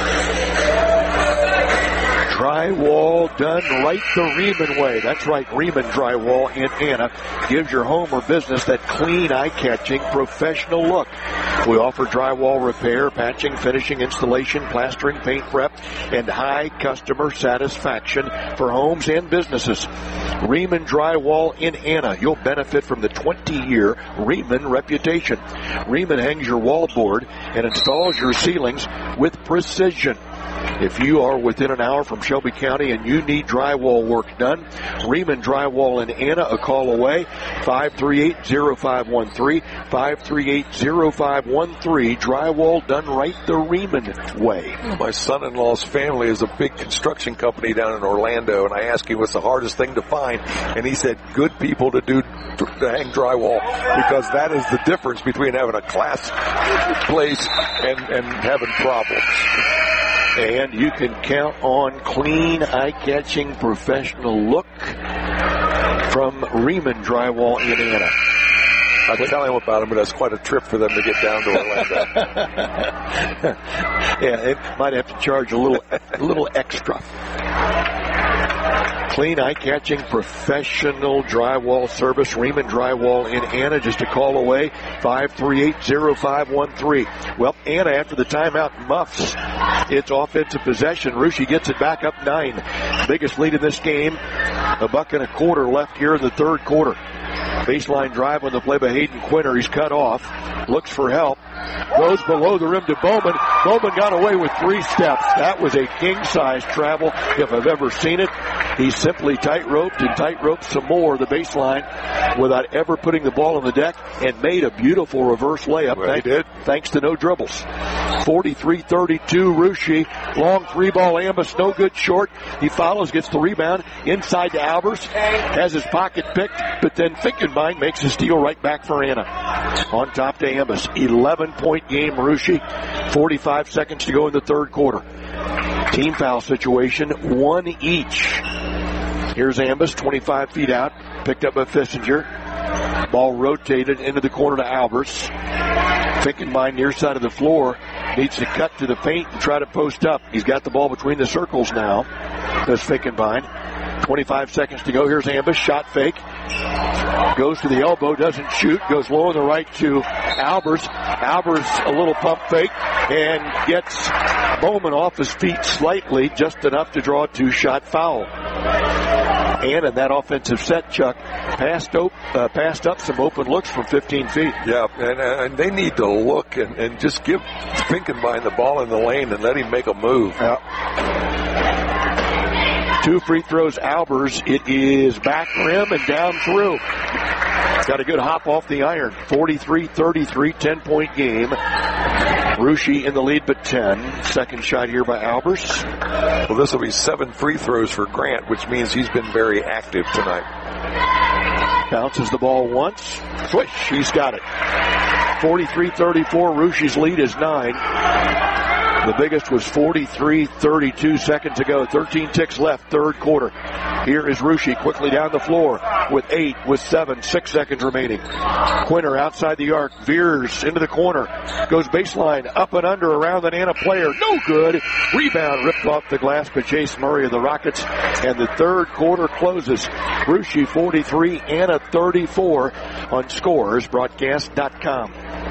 Drywall done right the Riemann way. That's right, Riemann Drywall in Anna gives your home or business that clean, eye-catching, professional look. We offer drywall repair, patching, finishing, installation, plastering, paint prep, and high customer satisfaction for homes and businesses. Riemann Drywall in Anna. You'll benefit from the 20-year Riemann reputation. Riemann hangs your wallboard and installs your ceilings with precision. If you are within an hour from Shelby County and you need drywall work done, Riemann Drywall in Anna, a call away, 538-0513, 538-0513, drywall done right the Riemann way. My son-in-law's family is a big construction company down in Orlando, and I asked him what's the hardest thing to find, and he said good people to hang drywall, because that is the difference between having a class place and having problems. And you can count on clean, eye-catching, professional look from Riemann Drywall in Anna. I tell him about it, but that's quite a trip for them to get down to Orlando. Yeah, they might have to charge a little extra. Clean, eye-catching, professional drywall service. Riemann Drywall in Anna, just a call away, 538-0513. Well, Anna, after the timeout, muffs its offensive possession. Russia gets it back up 9. Biggest lead in this game, $1.25 left here in the third quarter. Baseline drive on the play by Hayden Quinter. He's cut off. Looks for help. Goes below the rim to Bowman. Bowman got away with 3 steps. That was a king-size travel if I've ever seen it. He simply tight-roped and tight-roped some more the baseline without ever putting the ball on the deck and made a beautiful reverse layup. Well, he did. Thanks to no dribbles. 43-32, Russia. Long 3-ball Ambus, no good short. He follows, gets the rebound inside to Albers. Has his pocket picked, but then Finkenbein makes a steal right back for Anna. On top to Ambus. 11-point game, Russia. 45 seconds to go in the third quarter. Team foul situation, 1 each. Here's Ambus, 25 feet out, picked up by Fissinger. Ball rotated into the corner to Albers. Finkenbein near side of the floor needs to cut to the paint and try to post up. He's got the ball between the circles now. That's Finkenbein. 25 seconds to go. Here's Ambus, shot fake. Goes to the elbow, doesn't shoot. Goes low on the right to Albers. Albers, a little pump fake, and gets Bowman off his feet slightly, just enough to draw a 2-shot foul. And in that offensive set, Chuck, passed up some open looks from 15 feet. Yeah, and they need to look and just give Finkenbein the ball in the lane and let him make a move. Yeah. 2 free throws, Albers. It is back rim and down through. Got a good hop off the iron. 43-33, 10-point game. Russia in the lead, but 10. Second shot here by Albers. Well, this will be 7 free throws for Grant, which means he's been very active tonight. Bounces the ball once. Swish, he's got it. 43-34, Russia's lead is 9. The biggest was 43-32 seconds ago. 13 ticks left, third quarter. Here is Russia quickly down the floor with 8, with 7, 6 seconds remaining. Quinter outside the arc, veers into the corner, goes baseline, up and under around the Nana player. No good. Rebound ripped off the glass by Jace Murray of the Rockets, and the third quarter closes. Russia 43, Anna 34 on ScoresBroadcast.com.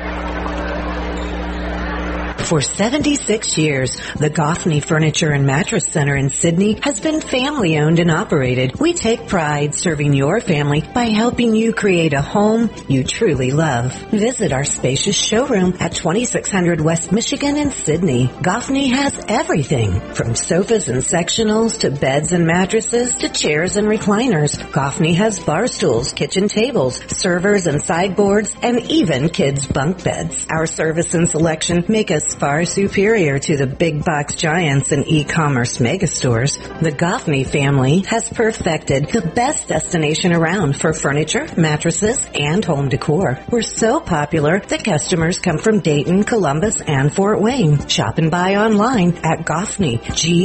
For 76 years, the Goffney Furniture and Mattress Center in Sydney has been family owned and operated. We take pride serving your family by helping you create a home you truly love. Visit our spacious showroom at 2600 West Michigan in Sydney. Goffney has everything from sofas and sectionals to beds and mattresses to chairs and recliners. Goffney has bar stools, kitchen tables, servers and sideboards, and even kids' bunk beds. Our service and selection make us far superior to the big box giants and e-commerce megastores. The Goffney family has perfected the best destination around for furniture, mattresses, and home decor. We're so popular that customers come from Dayton, Columbus, and Fort Wayne. Shop and buy online at Goffney,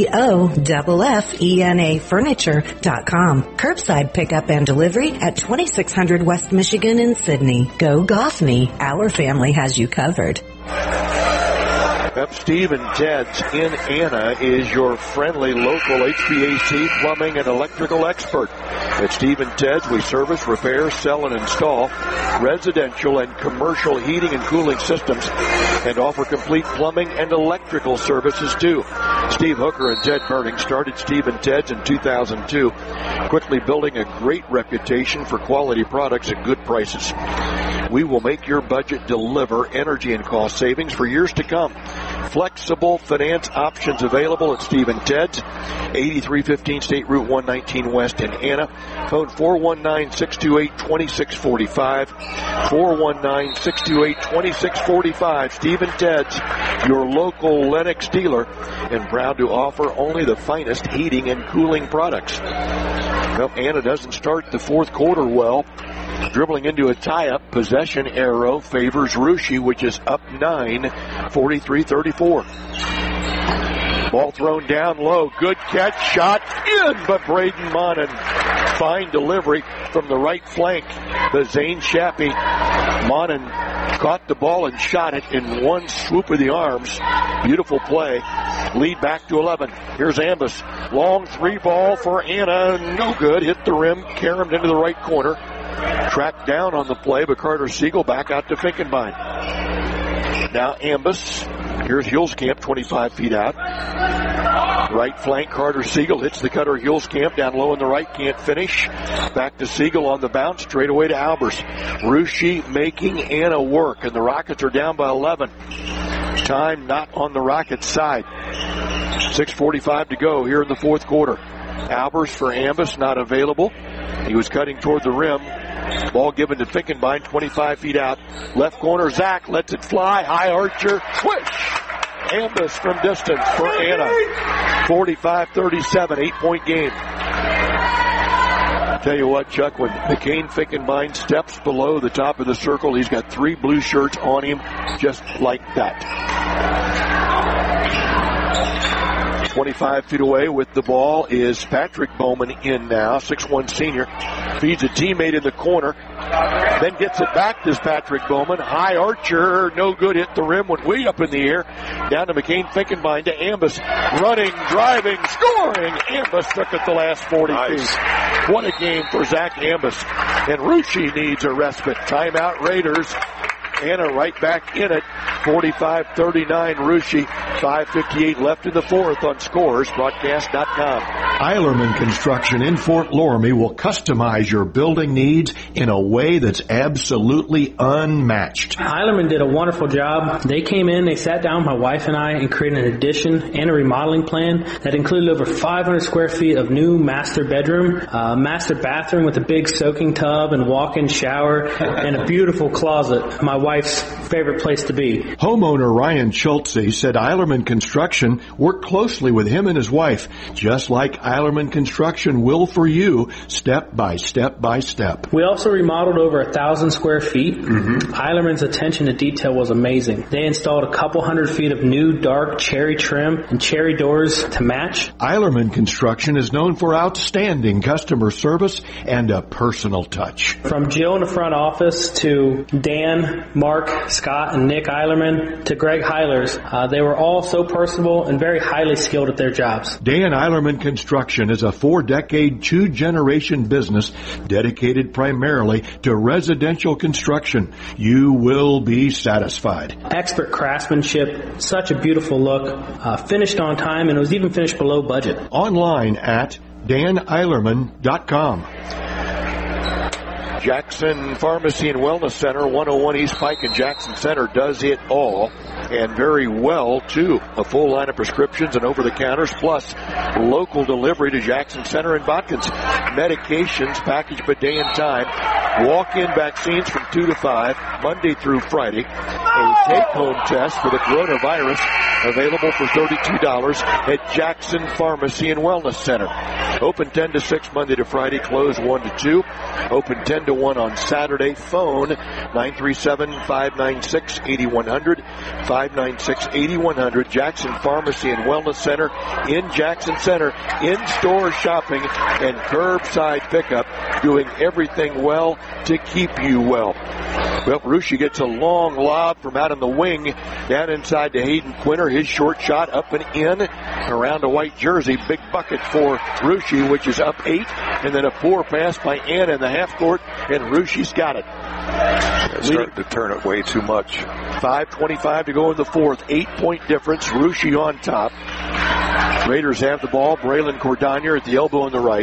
GOFFENA Furniture.com. Curbside pickup and delivery at 2600 West Michigan in Sydney. Go Goffney. Our family has you covered. Up Steve and Ted's in Anna is your friendly local HVAC, plumbing, and electrical expert. At Steve and Ted's, we service, repair, sell, and install residential and commercial heating and cooling systems and offer complete plumbing and electrical services too. Steve Hooker and Ted Burning started Steve and Ted's in 2002, quickly building a great reputation for quality products at good prices. We will make your budget deliver energy and cost savings for years to come. Flexible finance options available at Steve and Ted's, 8315 State Route 119 West in Anna. Phone 419-628-2645. 419-628-2645. Steve and Ted's, your local Lennox dealer, and proud to offer only the finest heating and cooling products. Well, Anna doesn't start the fourth quarter well. Dribbling into a tie-up, possession arrow favors Russia, which is up 9, 43-34. Ball thrown down low. Good catch, shot in, but Braden Monin. Fine delivery from the right flank. The Zane Shappy. Monin caught the ball and shot it in one swoop of the arms. Beautiful play. Lead back to 11. Here's Ambus. Long three ball for Anna. No good. Hit the rim. Caromed into the right corner. Tracked down on the play, but Carter Siegel back out to Finkenbein. Now Ambus. Here's Hulskamp, 25 feet out. Right flank, Carter Siegel hits the cutter. Hulskamp down low in the right, can't finish. Back to Siegel on the bounce, straight away to Albers. Russia making Anna work, and the Rockets are down by 11. Time not on the Rockets' side. 6:45 to go here in the fourth quarter. Albers for Ambus, not available. He was cutting toward the rim. Ball given to Finkenbein, 25 feet out. Left corner, Zach lets it fly. High archer, swish! Ambus from distance for Anna. 45-37, 8-point game. I'll tell you what, Chuck, when McCain Finkenbein steps below the top of the circle, he's got 3 blue shirts on him just like that. 25 feet away with the ball is Patrick Bowman in now, 6'1" senior. Feeds a teammate in the corner, then gets it back to Patrick Bowman. High archer, no good, hit the rim, went way up in the air. Down to McCain Finkenbein to Ambus. Running, driving, scoring. Ambus took it the last 40 feet. What a game for Zach Ambus. And Russia needs a respite. Timeout Raiders. Anna right back in it. 45-39 Russia. 5:58 left in the fourth on scoresbroadcast.com. Eilerman Construction in Fort Loramie will customize your building needs in a way that's absolutely unmatched. Eilerman did a wonderful job. They came in, they sat down, my wife and I, and created an addition and a remodeling plan that included over 500 square feet of new master bedroom, master bathroom with a big soaking tub and walk-in shower, and a beautiful closet, my wife's favorite place to be. Homeowner Ryan Schultze said Eilerman Construction worked closely with him and his wife, just like Eilerman Construction will for you, step by step by step. We also remodeled over 1,000 square feet. Eilerman's attention to detail was amazing. They installed a couple hundred feet of new dark cherry trim and cherry doors to match. Eilerman Construction is known for outstanding customer service and a personal touch. From Jill in the front office to Dan, Mark, Scott, and Nick Eilerman to Greg Heilers, they were all so personable and very highly skilled at their jobs. Dan Eilerman Construction is a 4-decade, 2-generation business dedicated primarily to residential construction. You will be satisfied. Expert craftsmanship, such a beautiful look, finished on time, and it was even finished below budget. Online at daneilerman.com. Jackson Pharmacy and Wellness Center, 101 East Pike in Jackson Center, does it all, and very well, too. A full line of prescriptions and over-the-counters, plus local delivery to Jackson Center and Botkins. Medications packaged by day and time. Walk-in vaccines from 2 to 5, Monday through Friday. A take-home test for the coronavirus, available for $32 at Jackson Pharmacy and Wellness Center. Open 10 to 6 Monday to Friday, closed 1 to 2. Open 10 to 1 on Saturday. Phone 937-596-8100. 596-8100. Jackson Pharmacy and Wellness Center in Jackson Center. In-store shopping and curbside pickup. Doing everything well to keep you well. Well, Russia gets a long lob from out in the wing down inside to Hayden Quinter. His short shot up and in around a white jersey. Big bucket for Russia, which is up 8. And then a poor pass by Anna in the half court, and Rushi's got it. Starting to turn it way too much. 5:25 to go in the fourth. 8-point difference. Russia on top. Raiders have the ball. Braylon Cordonier at the elbow on the right.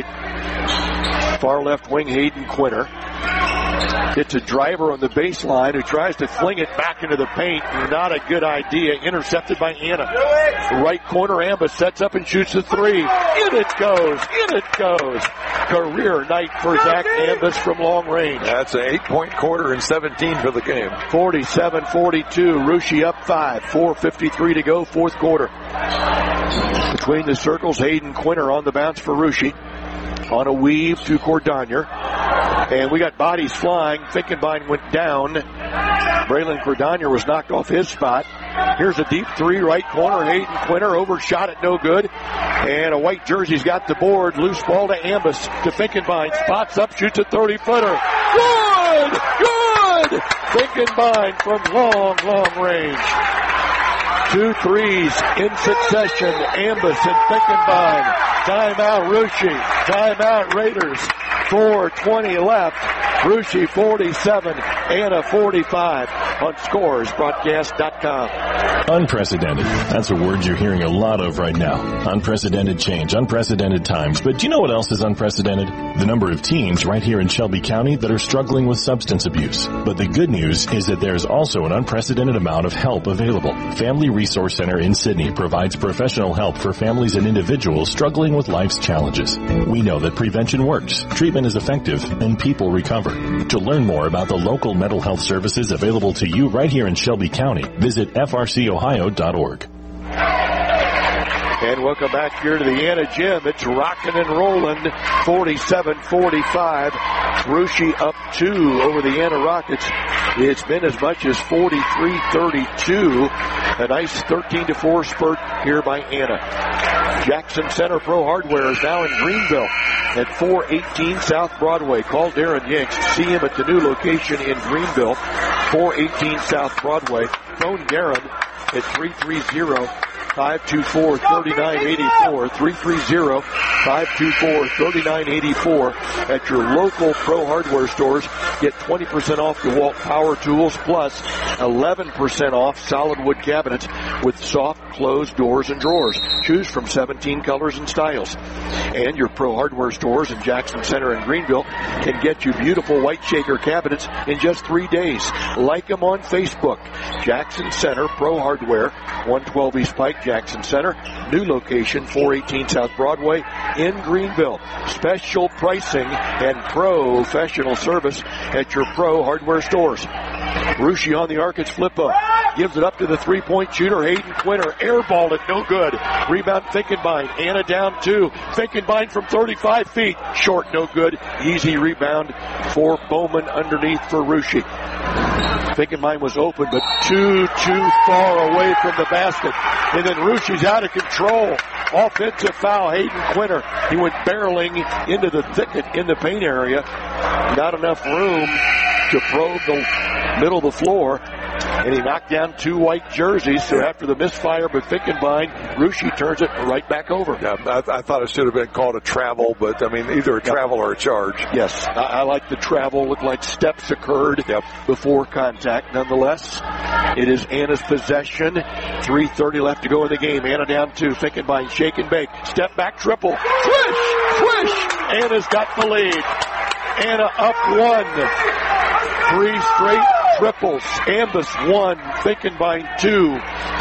Far left wing, Hayden Quinter. It's a driver on the baseline who tries to fling it back into the paint. Not a good idea. Intercepted by Anna. Right corner, Ambus sets up and shoots a three. In it goes. In it goes. Career night for Zach Ambus from long range. That's an 8-point quarter and 17 for the game. 47-42. Russia up 5. 4:53 to go, fourth quarter. Between the circles, Hayden Quinter on the bounce for Russia. On a weave to Cordonier. And we got bodies flying. Finkenbein went down. Braylon Cordonier was knocked off his spot. Here's a deep three, right corner. Hayden Quinter overshot it, no good. And a white jersey's got the board. Loose ball to Ambus. To Finkenbein. Spots up, shoots a 30-footer. Good! Good! Finkenbein from long, long range. 2 threes in succession. Ambus and Finkenbein. Timeout Russia. Timeout Raiders. 4:20 left. Russia 47, Anna 45 on scoresbroadcast.com. Unprecedented. That's a word you're hearing a lot of right now. Unprecedented change, unprecedented times. But do you know what else is unprecedented? The number of teens right here in Shelby County that are struggling with substance abuse. But the good news is that there's also an unprecedented amount of help available. Family Resource Center in Sydney provides professional help for families and individuals struggling with life's challenges. We know that prevention works, treatment is effective, and people recover. To learn more about the local mental health services available to you right here in Shelby County, visit frcohio.org. And welcome back here to the Anna Gym. It's rocking and rolling, 47-45. Russia up 2 over the Anna Rockets. It's been as much as 43-32. A nice 13-4 spurt here by Anna. Jackson Center Pro Hardware is now in Greenville at 418 South Broadway. Call Darren Yanks to see him at the new location in Greenville, 418 South Broadway. Phone Darren at 524-3984, 330-524-3984 at your local Pro Hardware stores. Get 20% off DeWalt Power Tools plus 11% off solid wood cabinets with soft closed doors and drawers. Choose from 17 colors and styles. And your Pro Hardware stores in Jackson Center and Greenville can get you beautiful white shaker cabinets in just 3 days. Like them on Facebook. Jackson Center Pro Hardware, 112 East Pike, Jackson Center. New location, 418 South Broadway in Greenville. Special pricing and professional service at your Pro Hardware stores. Russia on the arc, it's Flippo. Gives it up to the three-point shooter, Hayden Quinter. Airballed it, no good. Rebound, Finkenbein. Anna down 2. Finkenbein from 35 feet. Short, no good. Easy rebound for Bowman underneath for Russia. Finkenbein was open, but too far away from the basket. And then Russia's out of control. Offensive foul, Hayden Quinter. He went barreling into the thicket in the paint area. Not enough room to probe the middle of the floor. And he knocked down 2 white jerseys. So after the misfire by Finkenbein, Russia turns it right back over. Yeah, I thought it should have been called a travel, but I mean, either a travel or a charge. Yes, I like the travel. Looked like steps occurred before contact. Nonetheless, it is Anna's possession. 3:30 left to go in the game. Anna down 2. Finkenbein, shake and bake. Step back, triple. Swish! Anna's got the lead. Anna up 1. 3 straight triples. Ambus 1, Finkenbein 2,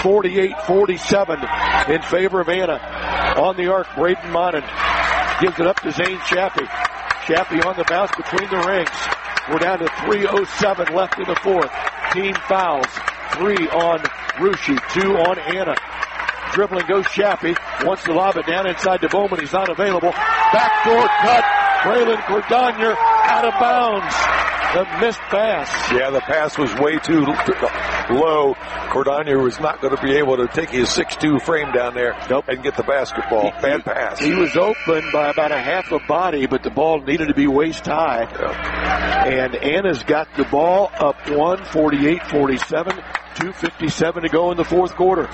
48-47 in favor of Anna. On the arc, Braden Monin gives it up to Zane Chappie. Chappie on the bounce between the rings. We're down to 3:07 left in the fourth. Team fouls. 3 on Russia, 2 on Anna. Dribbling goes Chappie. Wants to lob it down inside to Bowman. He's not available. Backdoor cut. Braylon Cordonier out of bounds. The missed pass. Yeah, the pass was way too low. Cordonier was not going to be able to take his 6'2" frame down there and get the basketball. Bad pass. He was open by about a half a body, but the ball needed to be waist high. And Anna's got the ball up 1, 48-47, 2:57 to go in the fourth quarter.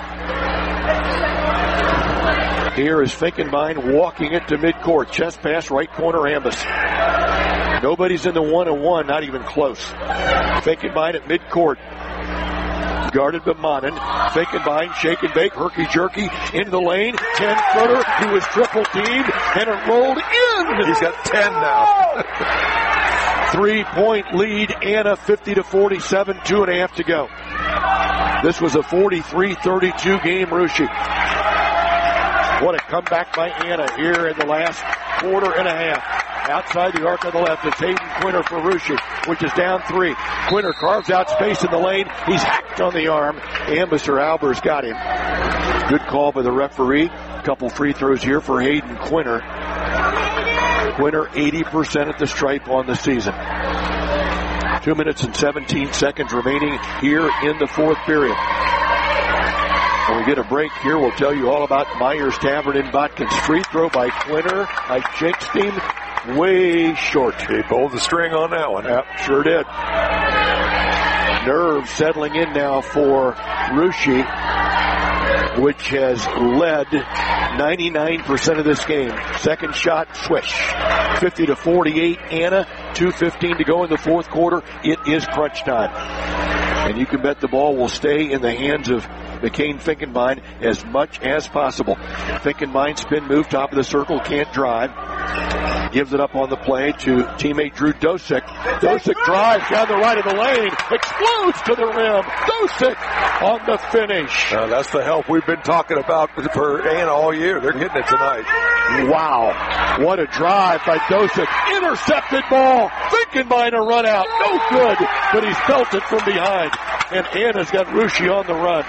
Here is Finkenbein walking it to midcourt. Chest pass, right corner, Ambus. Nobody's in the 1-on-1, not even close. Finkenbein at midcourt. Guarded by Monin. Finkenbein, shake and bake, herky-jerky, into the lane. 10-footer, he was triple teamed, and it rolled in. He's got 10 now. 3-point lead, Anna 50-47, 2.5 to go. This was a 43-32 game, Russia. What a comeback by Anna here in the last quarter and a half. Outside the arc on the left, it's Hayden Quinter for Russia, which is down 3. Quinter carves out space in the lane. He's hacked on the arm. Ambus or Albers got him. Good call by the referee. Couple free throws here for Hayden Quinter. Quinter 80% at the stripe on the season. 2 minutes and 17 seconds remaining here in the fourth period. When we get a break here, we'll tell you all about Myers Tavern in Botkins. Free throw by Quinter. I jinxed him. Way short. He pulled the string on that one. Yep, sure did. Nerve settling in now for Russia, which has led 99% of this game. Second shot, swish. 50-48, Anna. 2:15 to go in the fourth quarter. It is crunch time. And you can bet the ball will stay in the hands of McCain Finkenbein as much as possible. Finkenbein spin move, top of the circle, can't drive. Gives it up on the play to teammate Drew Dosick. Dosick drives down the right of the lane, explodes to the rim. Dosick on the finish. That's the help we've been talking about for Anna all year. They're getting it tonight. Wow. What a drive by Dosick. Intercepted ball. Finkenbein a run out. No good, but he's felt it from behind. And Anna's got Russia on the run.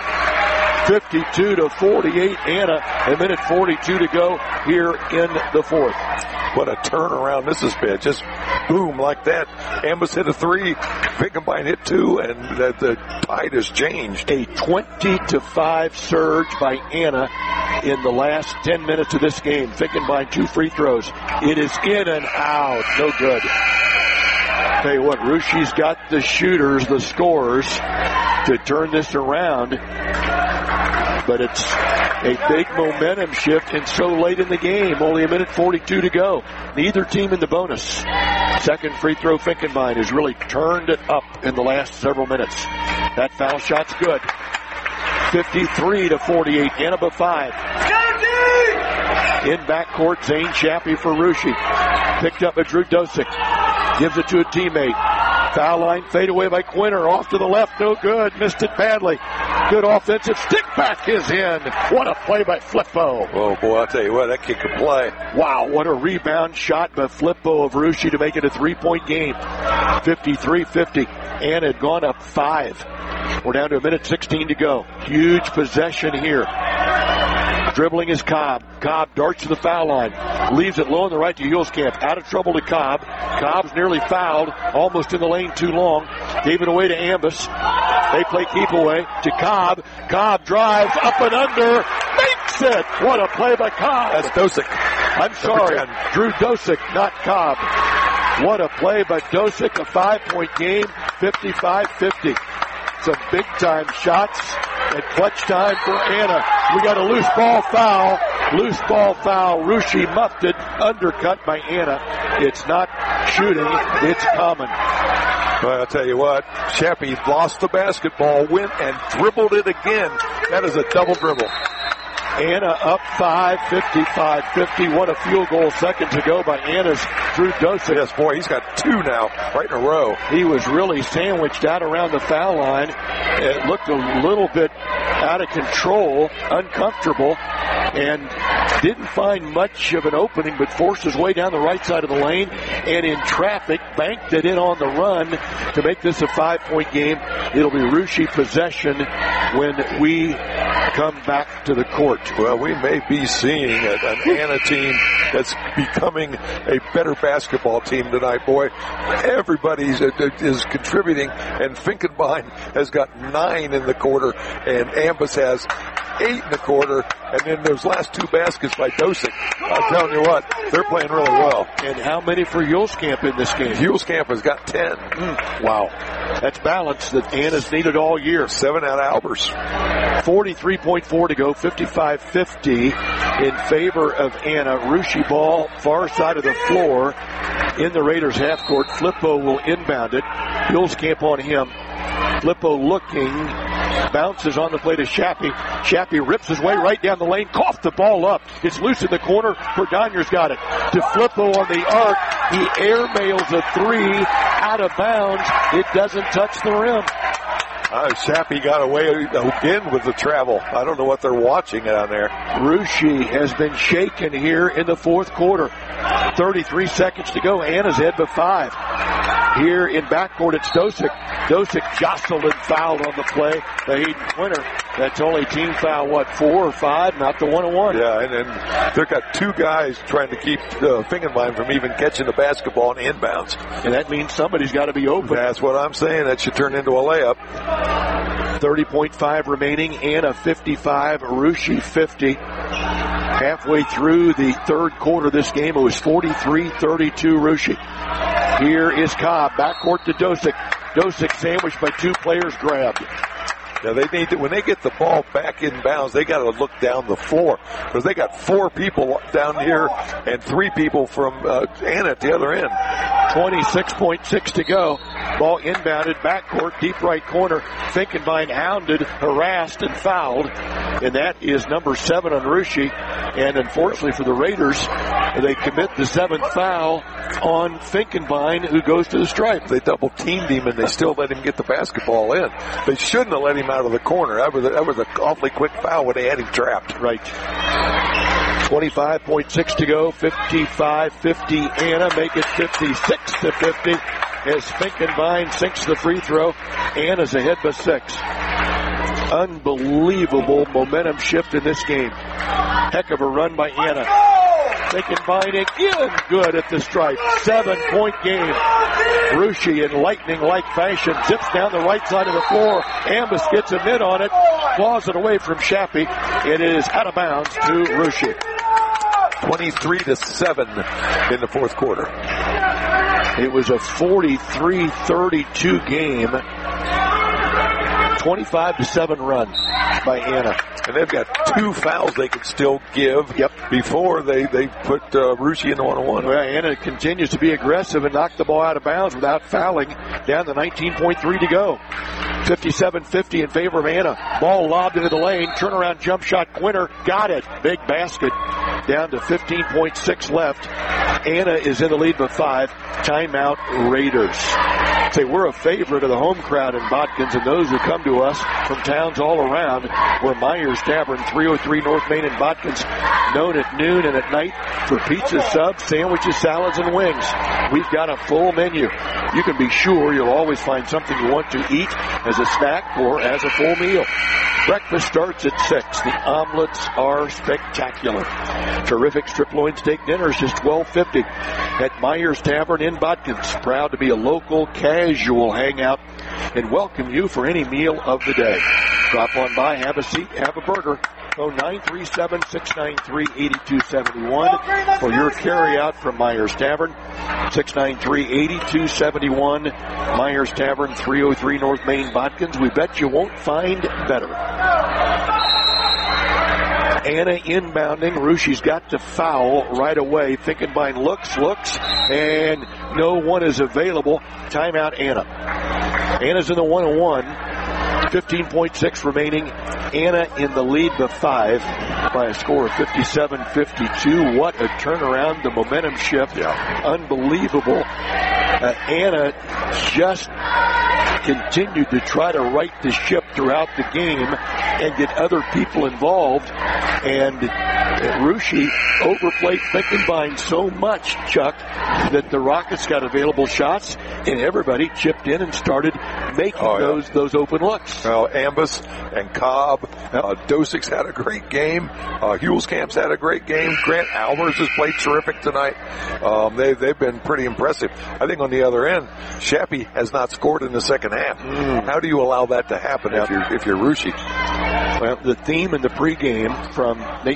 52-48, Anna. A minute 42 to go here in the fourth. What a turnaround this has been. Just boom like that. Ambus hit a 3, Finkenbein hit 2, and the tide has changed. A 20-5 surge by Anna in the last 10 minutes of this game. Finkenbein 2 free throws. It is in and out. No good. Tell you what, Russia's got the shooters, the scorers, to turn this around. but it's a big momentum shift and so late in the game. Only 1:42 to go. Neither team in the bonus. Second free throw, Finkenbein has really turned it up in the last several minutes. That foul shot's good. 53-48, Anna 5. In backcourt, Zane Shappy for Russia. Picked up by Drew Dosick. Gives it to a teammate. Foul line, fade away by Quinter. Off to the left, no good. Missed it badly. Good offensive stick back is in. What a play by Flippo. Oh, boy, I'll tell you what, that kick could play. Wow, what a rebound shot by Flippo of Russia to make it a 3-point game. 53-50. Anna had gone up 5. We're down to 1:16 to go. Huge possession here. Dribbling is Cobb. Cobb darts to the foul line. Leaves it low on the right to Hulskamp. Out of trouble to Cobb. Cobb's nearly fouled. Almost in the lane too long. Gave it away to Ambus. They play keep away to Cobb. Cobb drives up and under. Makes it. What a play by Cobb. That's Dosick. I'm sorry. Drew Dosick, not Cobb. What a play by Dosick. A 5-point game. 55-50. Some big-time shots at clutch time for Anna. We got a loose ball foul. Loose ball foul. Russia muffed it. Undercut by Anna. It's not shooting. It's common. Well, I'll tell you what. Shappy lost the basketball, went and dribbled it again. That is a double dribble. Anna up 5, 55-50. What a field goal seconds ago by Anna's Drew Dosick. Yes, boy, he's got 2 now, right in a row. He was really sandwiched out around the foul line. It looked a little bit out of control, uncomfortable, and didn't find much of an opening, but forced his way down the right side of the lane, and in traffic, banked it in on the run to make this a 5-point game. It'll be Russia possession when we come back to the court. Well, we may be seeing an Anna team that's becoming a better basketball team tonight, boy. Everybody is contributing, and Finkenbein has got 9 in the quarter, and Ambus has 8 in the quarter, and then those last 2 baskets by Dosick. I'm telling you what, they're playing really well. And how many for Hulskamp in this game? Hulskamp has got 10. Wow. That's balance that Anna's needed all year. 7 out of Albers. 43.4 to go, 55-50 in favor of Anna. Russia ball, far side of the floor in the Raiders half court. Flippo will inbound it. Hulskamp on him. Flippo looking, bounces on the play to Shappy. Shappy rips his way right down the lane, coughed the ball up. It's loose in the corner. Cordonier's got it. To Flippo on the arc. He airmails a 3 out of bounds. It doesn't touch the rim. Shappy got away again with the travel. I don't know what they're watching down there. Russia has been shaken here in the fourth quarter. 33 seconds to go. Anna's ahead by 5. Here in backcourt, it's Dosick. Dosick jostled and fouled on the play by Hayden Quinter. That's only team foul, 4 or 5, not the 1-on-1. Yeah, and they've got 2 guys trying to keep Finkenbein from even catching the basketball in inbounds. And that means somebody's got to be open. That's what I'm saying. That should turn into a layup. 30.5 remaining. Anna 55, Russia 50. Halfway through the third quarter of this game, it was 43-32 Russia. Here is Cobb, backcourt to Dosick. Dosick sandwiched by 2 players, grabbed. Yeah, they need to, when they get the ball back in bounds, they got to look down the floor because they got 4 people down here and 3 people from Anna at the other end. 26.6 to go. Ball inbounded, backcourt, deep right corner. Finkenbein hounded, harassed, and fouled. And that is number 7 on Russia. And unfortunately for the Raiders, they commit the 7th foul on Finkenbein, who goes to the stripe. They double teamed him, and they still let him get the basketball in. They shouldn't have let him out of the corner. That was an awfully quick foul when they had him trapped. Right. 25.6 to go. 55-50 Anna. Make it 56-50 as Finkenbein sinks the free throw. Anna's ahead by 6. Unbelievable momentum shift in this game. Heck of a run by Anna. Finkenbein again good at the stripe. 7-point game. Russia in lightning-like fashion zips down the right side of the floor. Ambus gets a mid on it. Claws it away from Shappy. It is out of bounds to Russia. 23-7 in the fourth quarter. It was a 43-32 game. 25-7 run by Anna. And they've got 2 fouls they can still give before they put Russia in the 1-on-1. Well, Anna continues to be aggressive and knock the ball out of bounds without fouling. Down to 19.3 to go. 57-50 in favor of Anna. Ball lobbed into the lane. Turnaround jump shot. Quinter got it. Big basket. Down to 15.6 left. Anna is in the lead by 5. Timeout Raiders. Say we're a favorite of the home crowd in Botkins and those who come to us from towns all around. We're Myers Tavern, 303 North Main in Botkins, known at noon and at night for pizza, subs, sandwiches, salads, and wings. We've got a full menu. You can be sure you'll always find something you want to eat as a snack or as a full meal. Breakfast starts at 6. The omelets are spectacular. Terrific strip loin steak dinners is $12.50 at Myers Tavern in Botkins. Proud to be a local casual hangout and welcome you for any meal of the day. Drop on by, have a seat, have a burger. Phone 937-693-8271 for your carry-out from Myers Tavern. 693-8271. Myers Tavern, 303 North Main, Botkins. We bet you won't find better. Anna inbounding. Rushi's got to foul right away. Finkenbein looks, and no one is available. Timeout, Anna. Anna's in the 1-on-1. 15.6 remaining. Anna in the lead by 5 by a score of 57-52. What a turnaround. The momentum shift. Unbelievable. Anna just continued to try to right the ship throughout the game and get other people involved. And Russia overplayed Finkenbein so much, Chuck, that the Rockets got available shots and everybody chipped in and started making those open looks. Well, Ambus and Cobb, Dosik's had a great game. Hulscamp's had a great game. Grant Alvers has played terrific tonight. They've been pretty impressive. I think on the other end, Shappy has not scored in the second half. How do you allow that to happen if you're Russia? Well, the theme in the pregame from Nate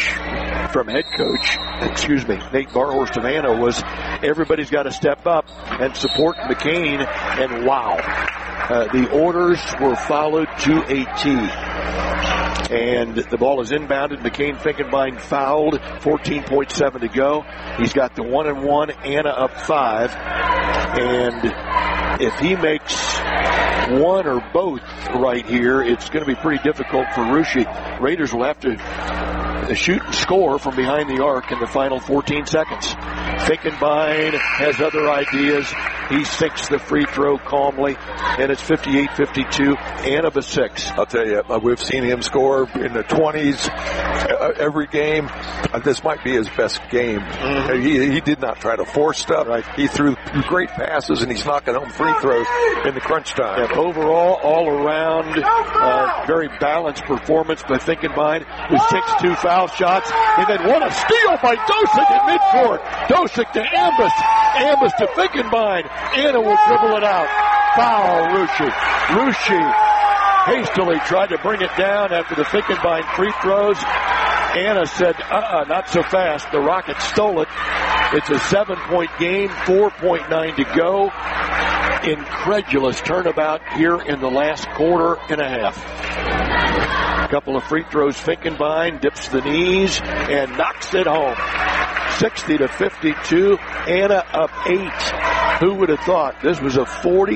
Barhorst of Anna was everybody's got to step up and support McCain, and wow. The orders were followed to a T. And the ball is inbounded. McCain Finkenbein fouled. 14.7 to go. He's got the 1-on-1. Anna up 5. And if he makes one or both right here, it's going to be pretty difficult for Russia. Raiders will have to shoot and score from behind the arc in the final 14 seconds. Finkenbein has other ideas. He sinks the free throw calmly, and it's 58-52. Anna by 6. I'll tell you, we've seen him score in the 20s every game. This might be his best game. He did not try to force stuff. He threw great passes, and he's knocking home free throws in the crunch time. And overall, all around, very balanced performance by Finkenbein, who takes 2 foul shots, and then what a steal by Dosik in midcourt. Dosik to Ambus. Ambus to Finkenbein. Anna will dribble it out. Foul, Russia hastily tried to bring it down after the Finkenbein free throws. Anna said, not so fast. The Rockets stole it. It's a 7-point game, 4.9 to go. Incredulous turnabout here in the last quarter and a half. A couple of free throws. Finkenbein dips the knees and knocks it home. 60-52. Anna up 8. Who would have thought this was a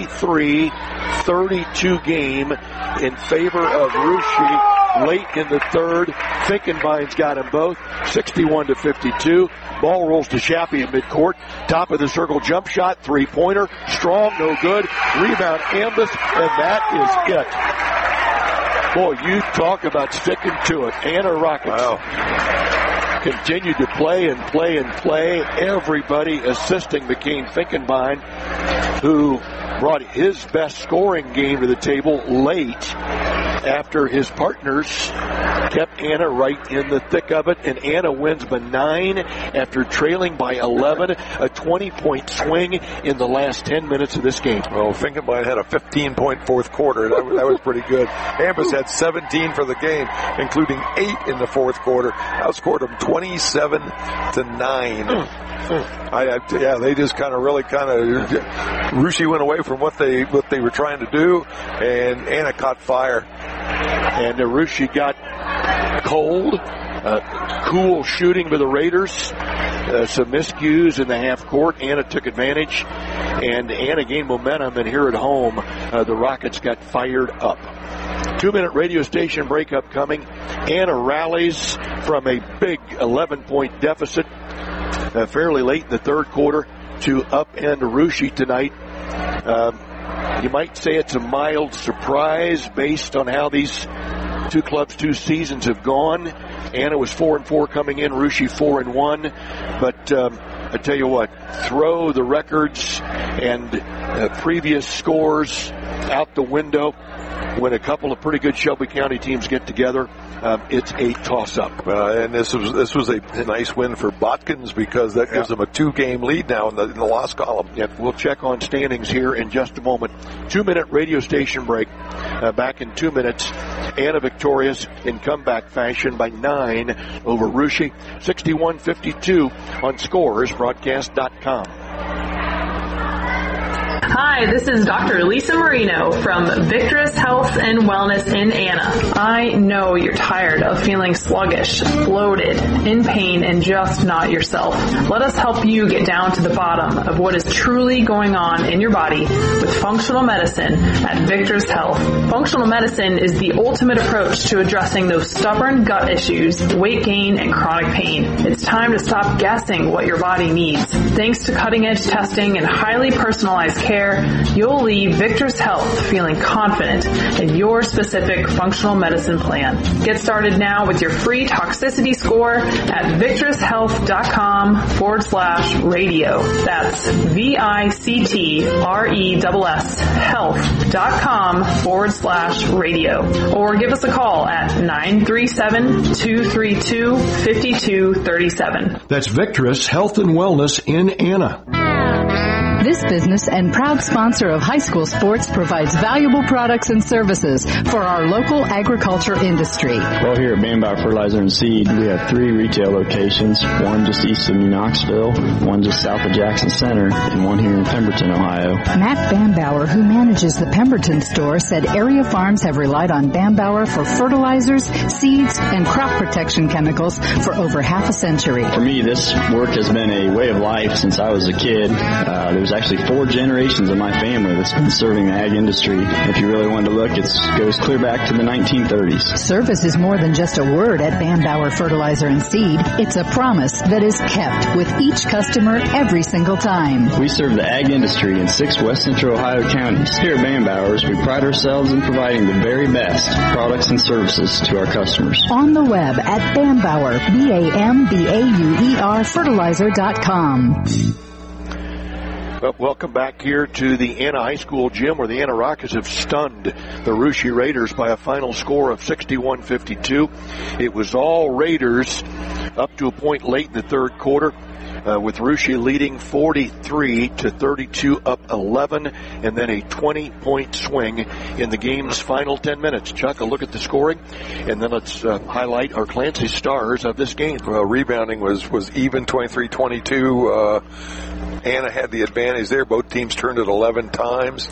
43-32 game in favor of Russia late in the third? Finkenbein's got them both. 61-52. Ball rolls to Shappy in midcourt. Top of the circle jump shot. 3-pointer. Strong, no good. Rebound Ambus, and that is it. Boy, you talk about sticking to it. Anna Rockets continued to play and play and play. Everybody assisting McCain Finkenbein, who brought his best scoring game to the table late after his partners kept Anna right in the thick of it. And Anna wins by 9 after trailing by 11. A 20-point swing in the last 10 minutes of this game. Well, Finkenbein had a 15-point fourth quarter. That was pretty good. Ambus had 17 for the game, including 8 in the fourth quarter. Outscored them 27-9. They just Russia went away from what they were trying to do, and Anna caught fire. And Russia got cold. Cool shooting by the Raiders. Some miscues in the half court. Anna took advantage, and Anna gained momentum, and here at home, the Rockets got fired up. 2-minute radio station break upcoming. Anna rallies from a big 11-point deficit fairly late in the third quarter to upend Russia tonight. You might say it's a mild surprise based on how these two clubs' 2 seasons have gone. Anna was 4-4 coming in, Russia 4-1. But I tell you what, throw the records and previous scores out the window. When a couple of pretty good Shelby County teams get together, it's a toss-up. And this was a nice win for Botkins because that gives them a 2-game lead now in the loss column. Yep, we'll check on standings here in just a moment. 2-minute radio station break. Back in 2 minutes. Anna victorious in comeback fashion by 9 over Russia. 61-52 on ScoresBroadcast.com. Hi, this is Dr. Lisa Marino from Victress Health and Wellness in Anna. I know you're tired of feeling sluggish, bloated, in pain, and just not yourself. Let us help you get down to the bottom of what is truly going on in your body with functional medicine at Victress Health. Functional medicine is the ultimate approach to addressing those stubborn gut issues, weight gain, and chronic pain. It's time to stop guessing what your body needs. Thanks to cutting-edge testing and highly personalized care, you'll leave Victress Health feeling confident in your specific functional medicine plan. Get started now with your free toxicity score at victresshealth.com/radio. That's VICTRESS health.com/radio. Or give us a call at 937-232-5237. That's Victress Health and Wellness in Anna. This business and proud sponsor of high school sports provides valuable products and services for our local agriculture industry. Well, here at Bambauer Fertilizer and Seed, we have 3 retail locations, one just east of New Knoxville, one just south of Jackson Center, and one here in Pemberton, Ohio. Matt Bambauer, who manages the Pemberton store, said area farms have relied on Bambauer for fertilizers, seeds, and crop protection chemicals for over half a century. For me, this work has been a way of life since I was a kid. There's actually 4 generations of my family that's been serving the ag industry. If you really wanted to look, it goes clear back to the 1930s. Service is more than just a word at Bambauer Fertilizer and Seed. It's a promise that is kept with each customer every single time. We serve the ag industry in 6 West Central Ohio counties. Here at Bambauer's, we pride ourselves in providing the very best products and services to our customers. On the web at Bambauer, BAMBAUER fertilizer.com. Welcome back here to the Anna High School gym where the Anna Rockets have stunned the Russia Raiders by a final score of 61-52. It was all Raiders up to a point late in the third quarter. With Russia leading 43-32, up 11, and then a 20-point swing in the game's final 10 minutes. Chuck, a look at the scoring, and then let's highlight our Clancy stars of this game. Well, rebounding was even, 23-22. Anna had the advantage there. Both teams turned it 11 times.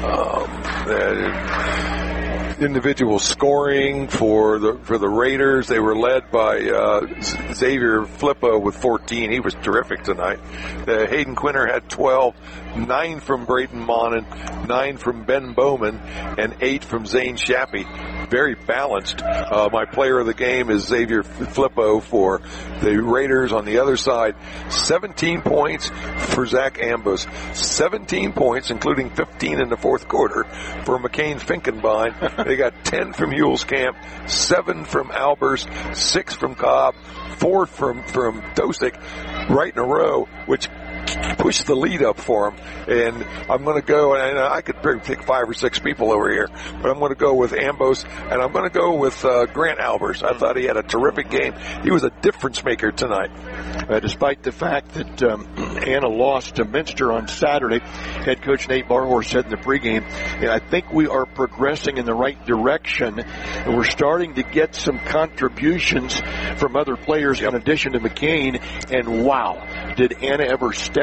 Individual scoring for the Raiders, they were led by Xavier Flippo with 14. He was terrific tonight. Hayden Quinter had 12, 9 from Braden Monin, 9 from Ben Bowman, and 8 from Zane Shappy. Very balanced. My player of the game is Xavier Flippo for the Raiders. On the other side, 17 points for Zach Ambos. 17 points, including 15 in the fourth quarter, for McCain Finkenbein. They got 10 from Hulskamp, 7 from Albers, 6 from Cobb, 4 from Dosick, right in a row, which pushed the lead up for him. And I'm going to go, and I could pick 5 or 6 people over here, but I'm going to go with Ambos, and I'm going to go with Grant Albers. I thought he had a terrific game. He was a difference maker tonight. Despite the fact that Anna lost to Minster on Saturday, head coach Nate Barhorse said in the pregame, I think we are progressing in the right direction, and we're starting to get some contributions from other players in addition to McCain, and wow, did Anna ever step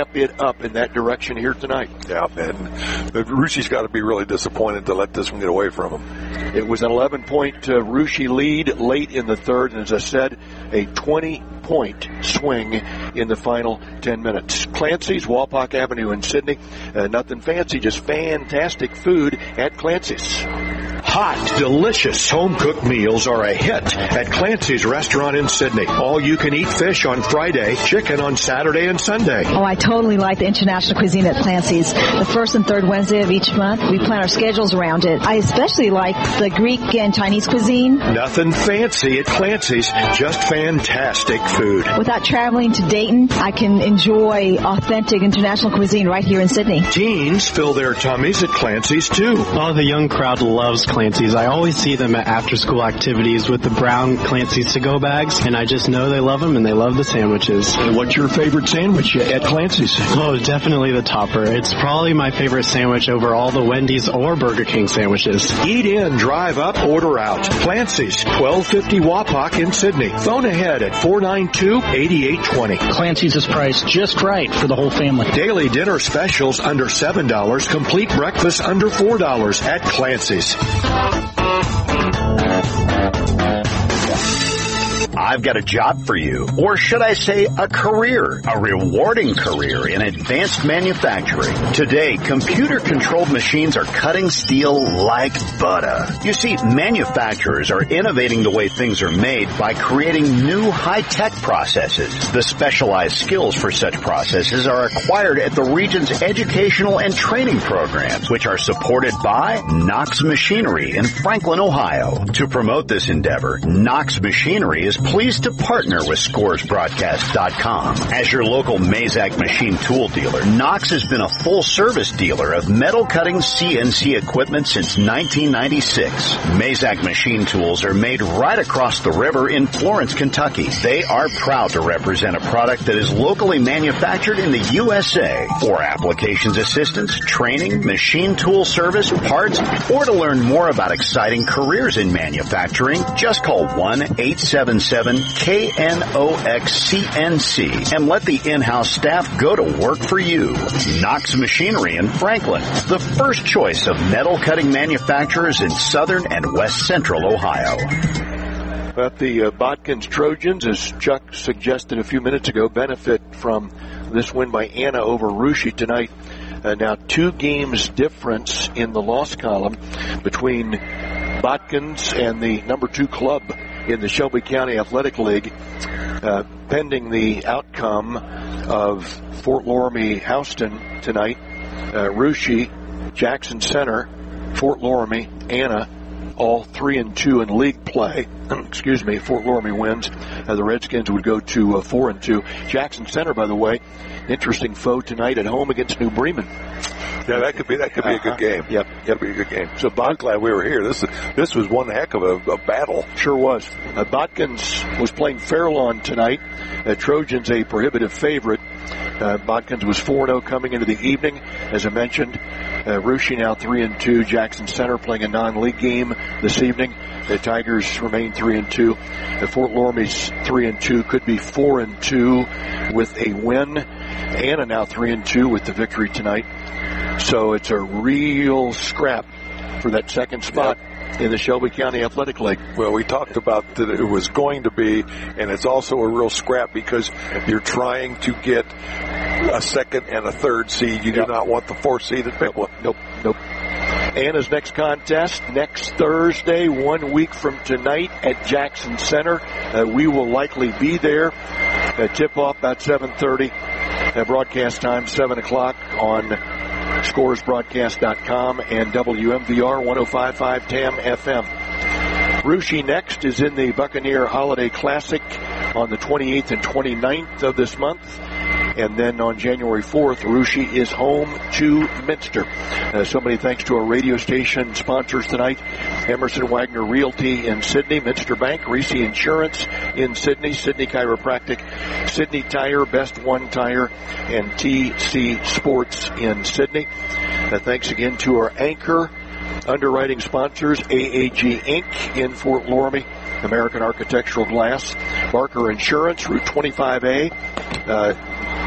step it up in that direction here tonight. Yeah, and Russia's got to be really disappointed to let this one get away from him. It was an 11-point Russia lead late in the third, and as I said, a 20-point swing in the final 10 minutes. Clancy's, Walpock Avenue in Sydney. Nothing fancy, just fantastic food at Clancy's. Hot, delicious home-cooked meals are a hit at Clancy's restaurant in Sydney. All-you-can-eat fish on Friday, chicken on Saturday and Sunday. Oh, I totally like the international cuisine at Clancy's. The first and third Wednesday of each month, we plan our schedules around it. I especially like the Greek and Chinese cuisine. Nothing fancy at Clancy's, just fantastic food. Without traveling to Dayton, I can enjoy authentic international cuisine right here in Sydney. Teens fill their tummies at Clancy's, too. Oh, the young crowd loves Clancy's. I always see them at after-school activities with the brown Clancy's to-go bags, and I just know they love them and they love the sandwiches. And what's your favorite sandwich at Clancy's? Oh, definitely the topper. It's probably my favorite sandwich over all the Wendy's or Burger King sandwiches. Eat in, drive up, order out. Clancy's, 1250 Wapak in Sydney. Phone ahead at 492-8820. Clancy's is priced just right for the whole family. Daily dinner specials under $7. Complete breakfast under $4 at Clancy's. I've got a job for you, or should I say a career, a rewarding career in advanced manufacturing. Today, computer-controlled machines are cutting steel like butter. You see, manufacturers are innovating the way things are made by creating new high-tech processes. The specialized skills for such processes are acquired at the region's educational and training programs, which are supported by Knox Machinery in Franklin, Ohio. To promote this endeavor, Knox Machinery is pleased to partner with ScoresBroadcast.com. As your local Mazak machine tool dealer, Knox has been a full-service dealer of metal-cutting CNC equipment since 1996. Mazak machine tools are made right across the river in Florence, Kentucky. They are proud to represent a product that is locally manufactured in the USA. For applications assistance, training, machine tool service, parts, or to learn more about exciting careers in manufacturing, just call 1-877-KNOX-CNC and let the in-house staff go to work for you. Knox Machinery in Franklin, the first choice of metal cutting manufacturers in southern and west central Ohio. But the Botkins Trojans, as Chuck suggested a few minutes ago, benefit from this win by Anna over Russia tonight. Now 2 games difference in the loss column between Botkins and the number 2 club in the Shelby County Athletic League, pending the outcome of Fort Loramie Houston tonight. Russia, Jackson Center, Fort Loramie, Anna, all 3-2 in league play. Excuse me, Fort Loramie wins. The Redskins would go to 4-2. Jackson Center, by the way, interesting foe tonight at home against New Bremen. Yeah, that could be a good game. Yep, that'd be a good game. So, I'm glad we were here. This was one heck of a battle. Sure was. Botkins was playing Fairlawn tonight. Trojans a prohibitive favorite. Botkins was 4-0 coming into the evening, as I mentioned. Russia now 3-2. Jackson Center playing a non-league game this evening. The Tigers remain 3-2. Fort Loramie's 3-2, could be 4-2 with a win. Anna now 3-2 with the victory tonight. So it's a real scrap for that second spot in the Shelby County Athletic League. Well, we talked about that it was going to be, and it's also a real scrap because you're trying to get a second and a third seed. You do not want the 4th seed at pick one. Nope. Anna's next contest next Thursday, 1 week from tonight at Jackson Center. We will likely be there. Tip-off about 7:30. Broadcast time 7 o'clock on ScoresBroadcast.com and WMVR 105.5 TAM FM. Russia next is in the Buccaneer Holiday Classic on the 28th and 29th of this month. And then on January 4th, Russia is home to Minster. So many thanks to our radio station sponsors tonight. Emerson Wagner Realty in Sydney, Minster Bank, Reese Insurance in Sydney, Sydney Chiropractic, Sydney Tire, Best One Tire, and TC Sports in Sydney. Thanks again to our anchor underwriting sponsors, AAG Inc. in Fort Loramie, American Architectural Glass, Barker Insurance, Route 25A,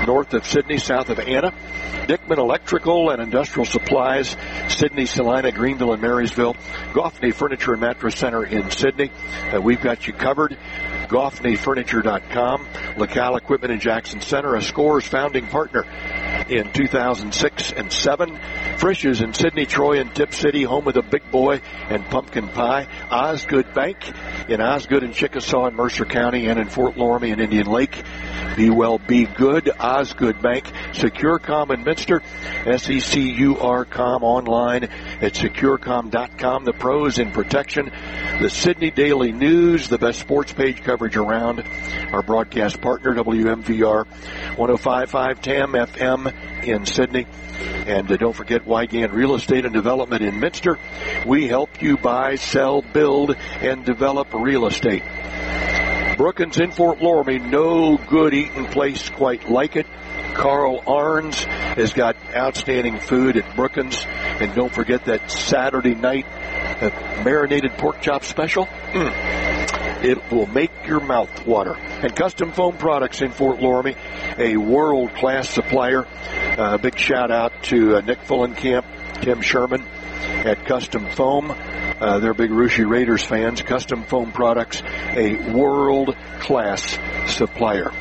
north of Sydney, south of Anna. Dickman Electrical and Industrial Supplies, Sydney, Salina, Greenville, and Marysville. Goffney Furniture and Mattress Center in Sydney. We've got you covered. GoffneyFurniture.com. Lacal Equipment in Jackson Center, a Scores founding partner in 2006 and 7. Frisch's in Sydney, Troy, and Tip City, home of the Big Boy and Pumpkin Pie. Osgood Bank in Osgood and Chickasaw in Mercer County and in Fort Loramie and Indian Lake. Be well, be good. Osgood Bank. SecureCom in Minster. SECURCom online at securecom.com. The pros in protection. The Sydney Daily News, the best sports page coverage around. Our broadcast partner, WMVR 105.5 TAM FM in Sydney. And don't forget Wygant Real Estate and Development in Minster. We help you buy, sell, build, and develop real estate. Brookins in Fort Loramie, no good eating place quite like it. Carl Arns has got outstanding food at Brookins. And don't forget that Saturday night marinated pork chop special. It will make your mouth water. And Custom Foam Products in Fort Loramie, a world-class supplier. Big shout-out to Nick Fullenkamp, Tim Sherman at Custom Foam. They're big Russia Raiders fans. Custom Foam Products, a world-class supplier.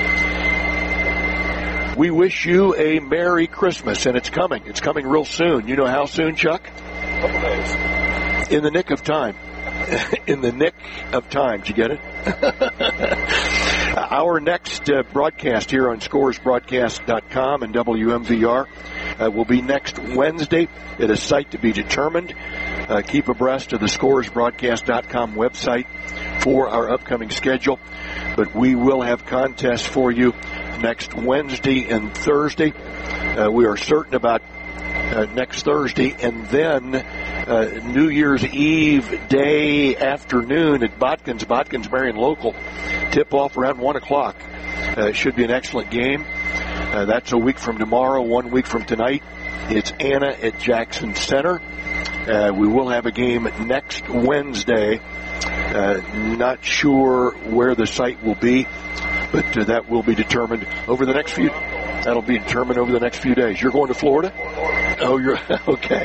We wish you a Merry Christmas, and it's coming. It's coming real soon. You know how soon, Chuck? Couple days. In the nick of time. In the nick of time. Did you get it? Our next broadcast here on ScoresBroadcast.com and WMVR will be next Wednesday at a site to be determined. Keep abreast of the ScoresBroadcast.com website for our upcoming schedule. But we will have contests for you next Wednesday and Thursday. We are certain about next Thursday, and then New Year's Eve day afternoon at Botkins Marion Local. Tip off around 1 o'clock. Should be an excellent game. That's a week from tomorrow, 1 week from tonight. It's Anna at Jackson Center. We will have a game next Wednesday. Not sure where the site will be, but that will be determined over the next few. That'll be determined over the next few days. You're going to Florida? Oh, you're okay.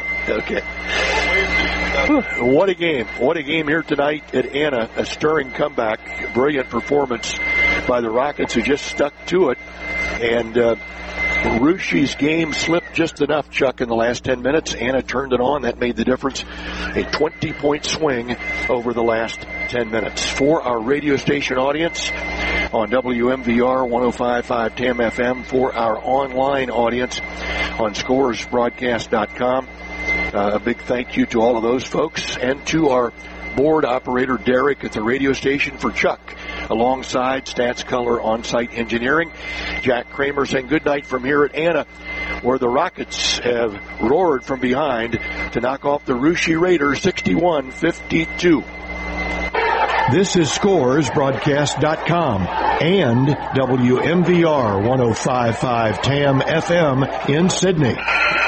What a game! What a game here tonight at Anna. A stirring comeback, brilliant performance by the Rockets, who just stuck to it, and Russia's game slipped just enough, Chuck, in the last 10 minutes. Anna turned it on. That made the difference. A 20-point swing over the last 10 minutes. For our radio station audience on WMVR 105.5 TAM FM, for our online audience on ScoresBroadcast.com, a big thank you to all of those folks, and to our board operator Derek at the radio station, for Chuck alongside Stats Color On-Site Engineering. Jack Kramer saying good night from here at Anna, where the Rockets have roared from behind to knock off the Russia Raiders 61-52. This is ScoresBroadcast.com and WMVR 105.5 TAM FM in Sydney.